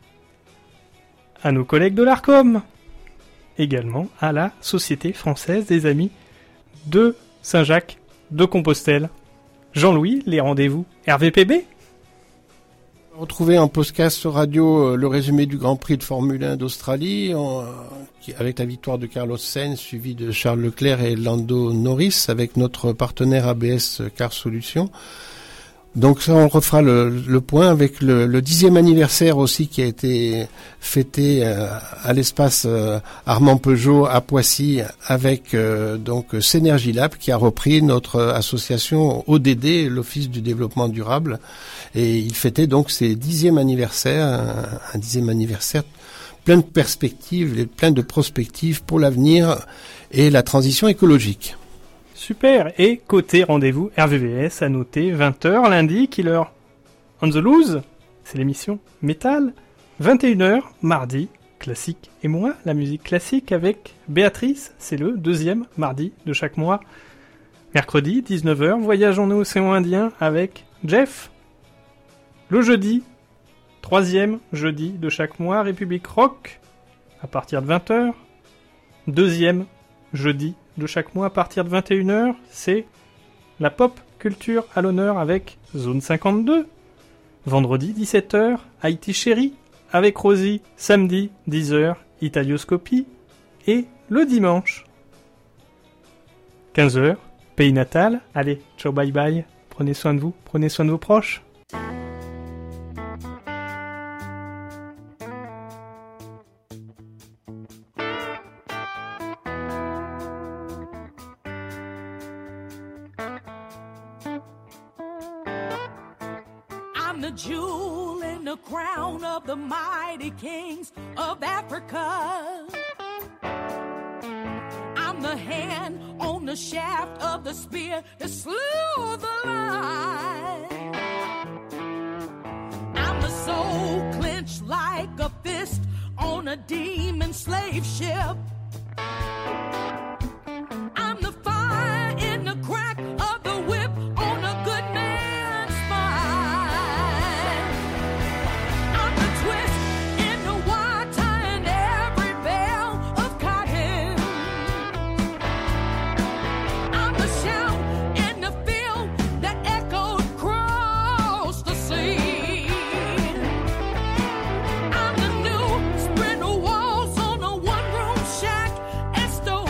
Speaker 3: à nos collègues de l'ARCOM, également à la Société française des Amis de Saint-Jacques de Compostelle. Jean-Louis, les rendez-vous R V P B.
Speaker 6: Retrouvez en podcast radio euh, le résumé du Grand Prix de Formule un d'Australie, en, euh, qui, avec la victoire de Carlos Sainz, suivi de Charles Leclerc et Lando Norris, avec notre partenaire A B S Car Solutions. Donc ça, on refera le, le point avec le, le dixième anniversaire aussi qui a été fêté euh, à l'espace euh, Armand Peugeot à Poissy avec euh, donc Synergy Lab qui a repris notre association O D D, l'Office du développement durable, et il fêtait donc ses dixième anniversaire, un, un dixième anniversaire plein de perspectives, plein de prospectives pour l'avenir et la transition écologique.
Speaker 3: Super. Et côté rendez-vous R V V S, à noter vingt heures lundi, Killer on the Loose, c'est l'émission Métal. vingt et une heures mardi, classique et moi, la musique classique avec Béatrice, c'est le deuxième mardi de chaque mois. Mercredi, dix-neuf heures, voyage en océan Indien avec Jeff. Le jeudi, troisième jeudi de chaque mois, République Rock, à partir de vingt heures. Deuxième jeudi de chaque mois à partir de vingt et une heures, c'est la pop culture à l'honneur avec Zone cinquante-deux. Vendredi dix-sept heures, Haïti Chérie avec Rosie. Samedi dix heures, Italioscopie. Et le dimanche, quinze heures, Pays Natal. Allez, ciao bye bye, prenez soin de vous, prenez soin de vos proches.
Speaker 10: The jewel in the crown of the mighty kings of Africa. I'm the hand on the shaft of the spear that slew the lion. I'm the soul clenched like a fist on a demon slave ship. I'm the fire in the crack of the whip on a good man's spine. Esto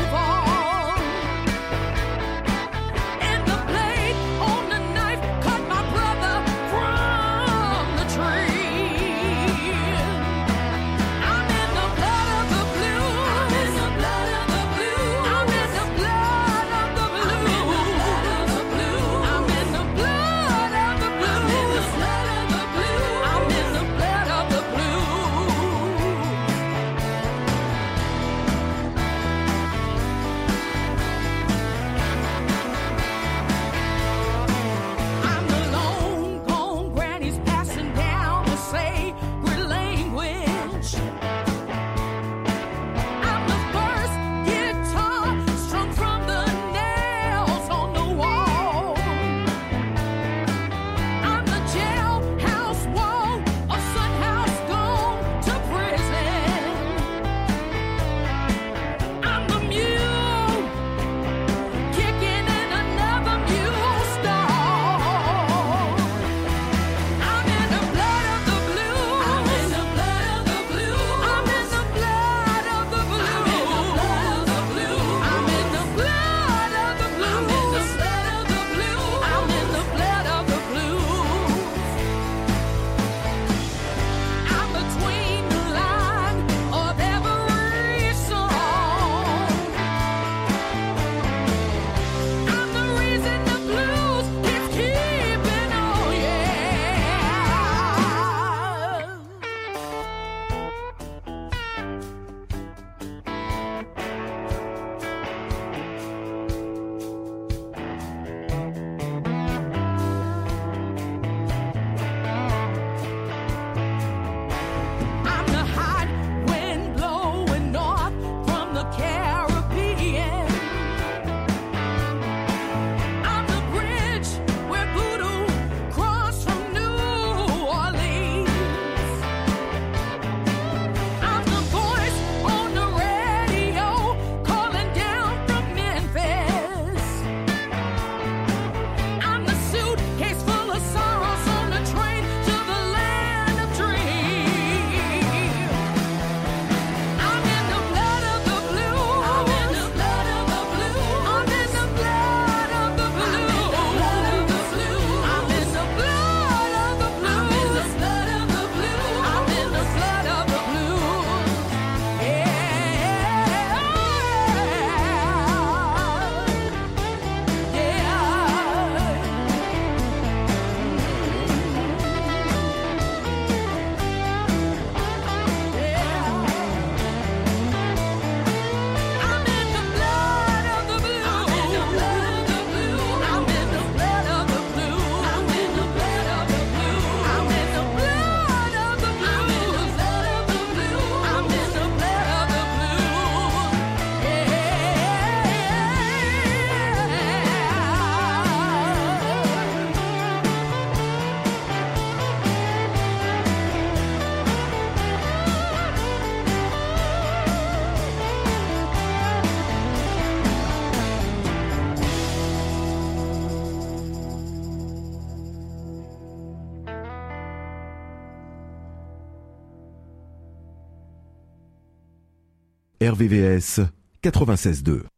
Speaker 7: R V V S quatre-vingt-seize deux.